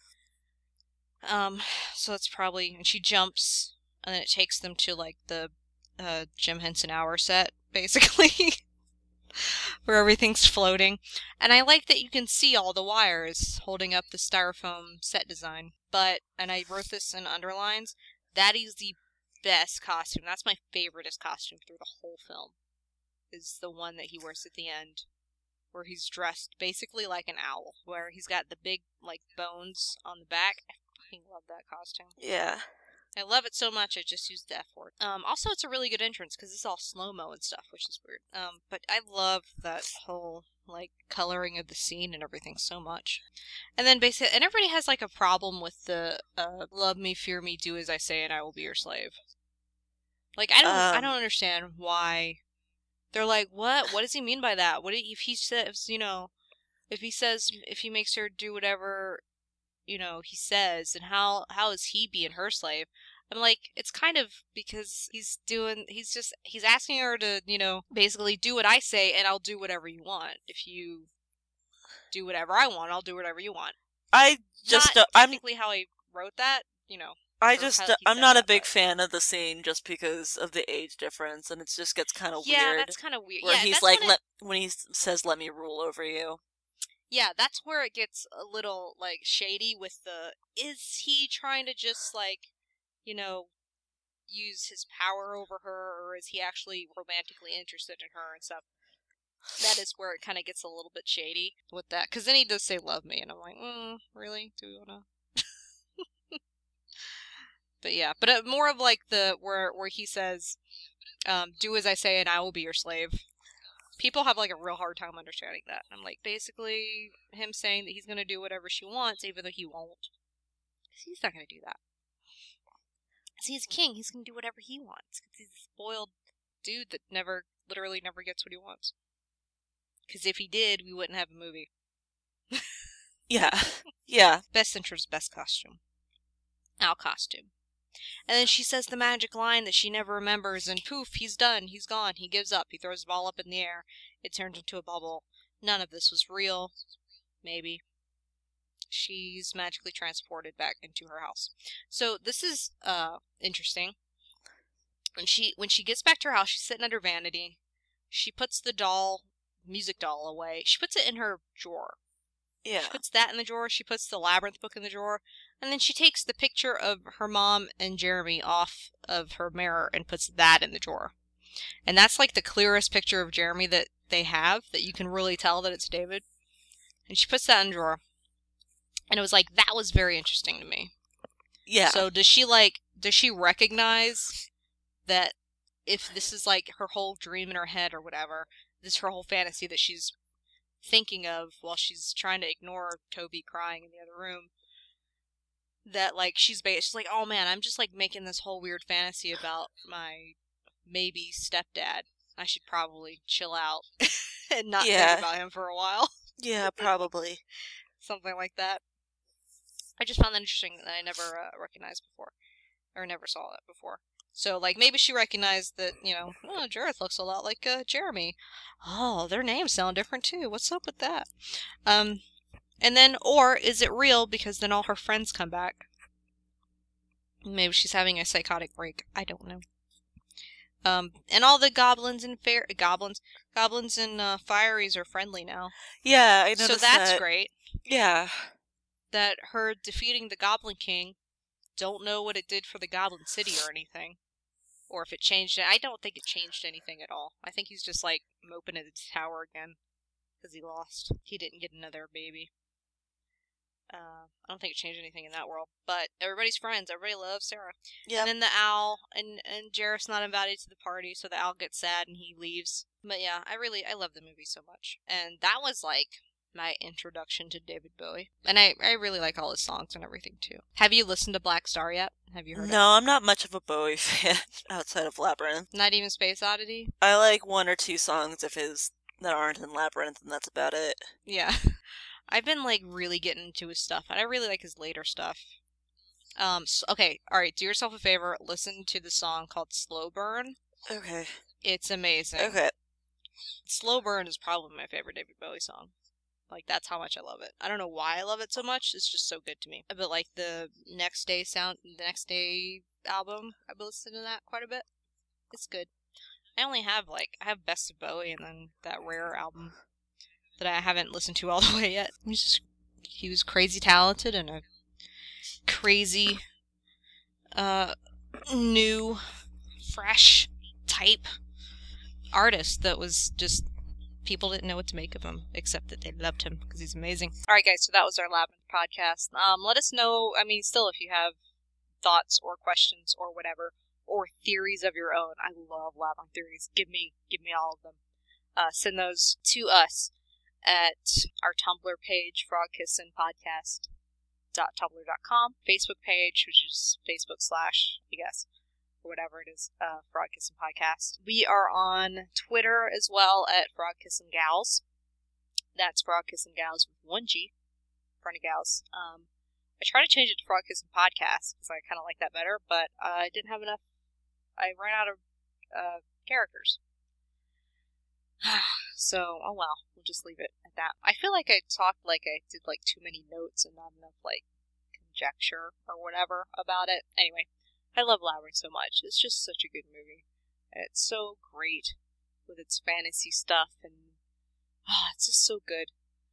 So it's probably, and she jumps, and then it takes them to like the Jim Henson Hour set, basically. Where everything's floating. And I like that you can see all the wires holding up the styrofoam set design. But, and I wrote this in underlines, that is the best costume. That's my favoriteest costume through the whole film. Is the one that he wears at the end. Where he's dressed basically like an owl. Where he's got the big, like, bones on the back. I fucking love that costume. Yeah. I love it so much, I just used the F word. Also, it's a really good entrance, because it's all slow-mo and stuff, which is weird. But I love that whole, like, coloring of the scene and everything so much. And then basically, and everybody has, like, a problem with the, love me, fear me, do as I say, and I will be your slave. Like, I don't understand why. They're like, what? What does he mean by that? If he says, if he makes her do whatever, he says, and how is he being her slave? I'm like, it's kind of because he's asking her to, basically do what I say and I'll do whatever you want. If you do whatever I want, I'll do whatever you want. I just, Not technically how he wrote that, or how he I'm said not a that, big but fan of the scene just because of the age difference, and it just gets kind of yeah, weird. that's kind of weird. Where Yeah, he's that's like, when it. when he says, "Let me rule over you." Yeah, that's where it gets a little like shady with the. Is he trying to just like, you know, use his power over her, or is he actually romantically interested in her and stuff? That is where it kind of gets a little bit shady with that, because then he does say "love me," and I'm like, really? Do we wanna? But yeah, but more of like the where he says, "Do as I say, and I will be your slave." People have like a real hard time understanding that. I'm like, basically, him saying that he's gonna do whatever she wants, even though he won't. He's not gonna do that. See, he's king. He's gonna do whatever he wants. Cause he's a spoiled dude that literally never gets what he wants. Because if he did, we wouldn't have a movie. Yeah, yeah, Best interest, best costume. Our costume. And then she says the magic line that she never remembers, and poof, he's done. He's gone. He gives up. He throws the ball up in the air. It turns into a bubble. None of this was real. Maybe. She's magically transported back into her house. So this is interesting. When she gets back to her house, she's sitting under vanity. She puts the music doll away. She puts it in her drawer. yeah, She puts that in the drawer. She puts the Labyrinth book in the drawer. And then she takes the picture of her mom and Jeremy off of her mirror and puts that in the drawer. And that's like the clearest picture of Jeremy that they have, that you can really tell that it's David. And she puts that in the drawer. And it was like, that was very interesting to me. yeah. So does she recognize that if this is like her whole dream in her head or whatever, this is her whole fantasy that she's thinking of while she's trying to ignore Toby crying in the other room, that like she's like, oh man, I'm just like making this whole weird fantasy about my maybe stepdad. I should probably chill out and not think Yeah, about him for a while. yeah, probably. Something like that. I just found that interesting that I never recognized before, or never saw that before. So, like, maybe she recognized that, oh, Jareth looks a lot like Jeremy. Oh, their names sound different too. What's up with that? And then, or is it real because then all her friends come back? Maybe she's having a psychotic break. I don't know. And all the goblins and goblins and fieries are friendly now. Yeah, I So noticed that's that. great. Yeah, That her defeating the Goblin King, don't know what it did for the Goblin City or anything. Or if it changed it. I don't think it changed anything at all. I think he's just like moping at his tower again. Because he lost. He didn't get another baby. I don't think it changed anything in that world. But everybody's friends. Everybody loves Sarah. yeah. And then the owl, and Jareth's not invited to the party, so the owl gets sad and he leaves. But yeah, I love the movie so much. And that was like my introduction to David Bowie. And I really like all his songs and everything too. Have you listened to Black Star yet? Have you heard it? No, I'm not much of a Bowie fan outside of Labyrinth. Not even Space Oddity? I like one or two songs of his that aren't in Labyrinth, and that's about it. Yeah. I've been like really getting into his stuff, and I really like his later stuff. Okay, alright, do yourself a favor, listen to the song called Slow Burn. Okay. It's amazing. Okay. Slow Burn is probably my favorite David Bowie song. Like, that's how much I love it. I don't know why I love it so much, it's just so good to me. But like the Next Day album, I've listened to that quite a bit. It's good. I have Best of Bowie and then that Rare album that I haven't listened to all the way yet. He was crazy talented and a crazy, new, fresh type artist that was just, people didn't know what to make of him, except that they loved him because he's amazing. Alright guys, so that was our Labyrinth podcast. Let us know, still if you have thoughts or questions or whatever, or theories of your own. I love Labyrinth theories. Give me all of them. Send those to us at our Tumblr page, frogkissinpodcast.tumblr.com, Facebook page, which is Facebook / I guess, or whatever it is, Frog Kissin' Podcast. We are on Twitter as well at Frog Kissin' Gals. That's Frog Kissin' Gals with one G, front of gals. I tried to change it to Frog Kissing Podcast because I kind of like that better, but I didn't have enough. I ran out of characters. So, oh well, we'll just leave it at that. I feel like I talked like I did like too many notes and not enough like conjecture or whatever about it. Anyway, I love Labyrinth so much. It's just such a good movie. It's so great with its fantasy stuff and it's just so good.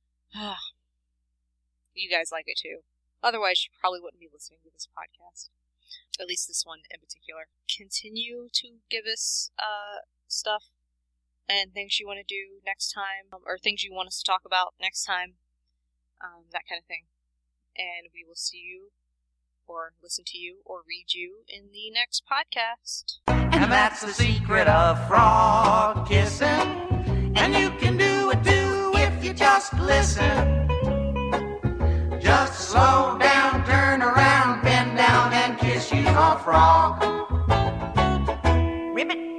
You guys like it too. Otherwise, you probably wouldn't be listening to this podcast. At least this one in particular. Continue to give us stuff and things you want to do next time, or things you want us to talk about next time, that kind of thing. And we will see you, or listen to you, or read you in the next podcast. And that's the secret of frog kissing. And you can do it too if you just listen. Just slow down, turn around, bend down, and kiss you a frog. Ribbit.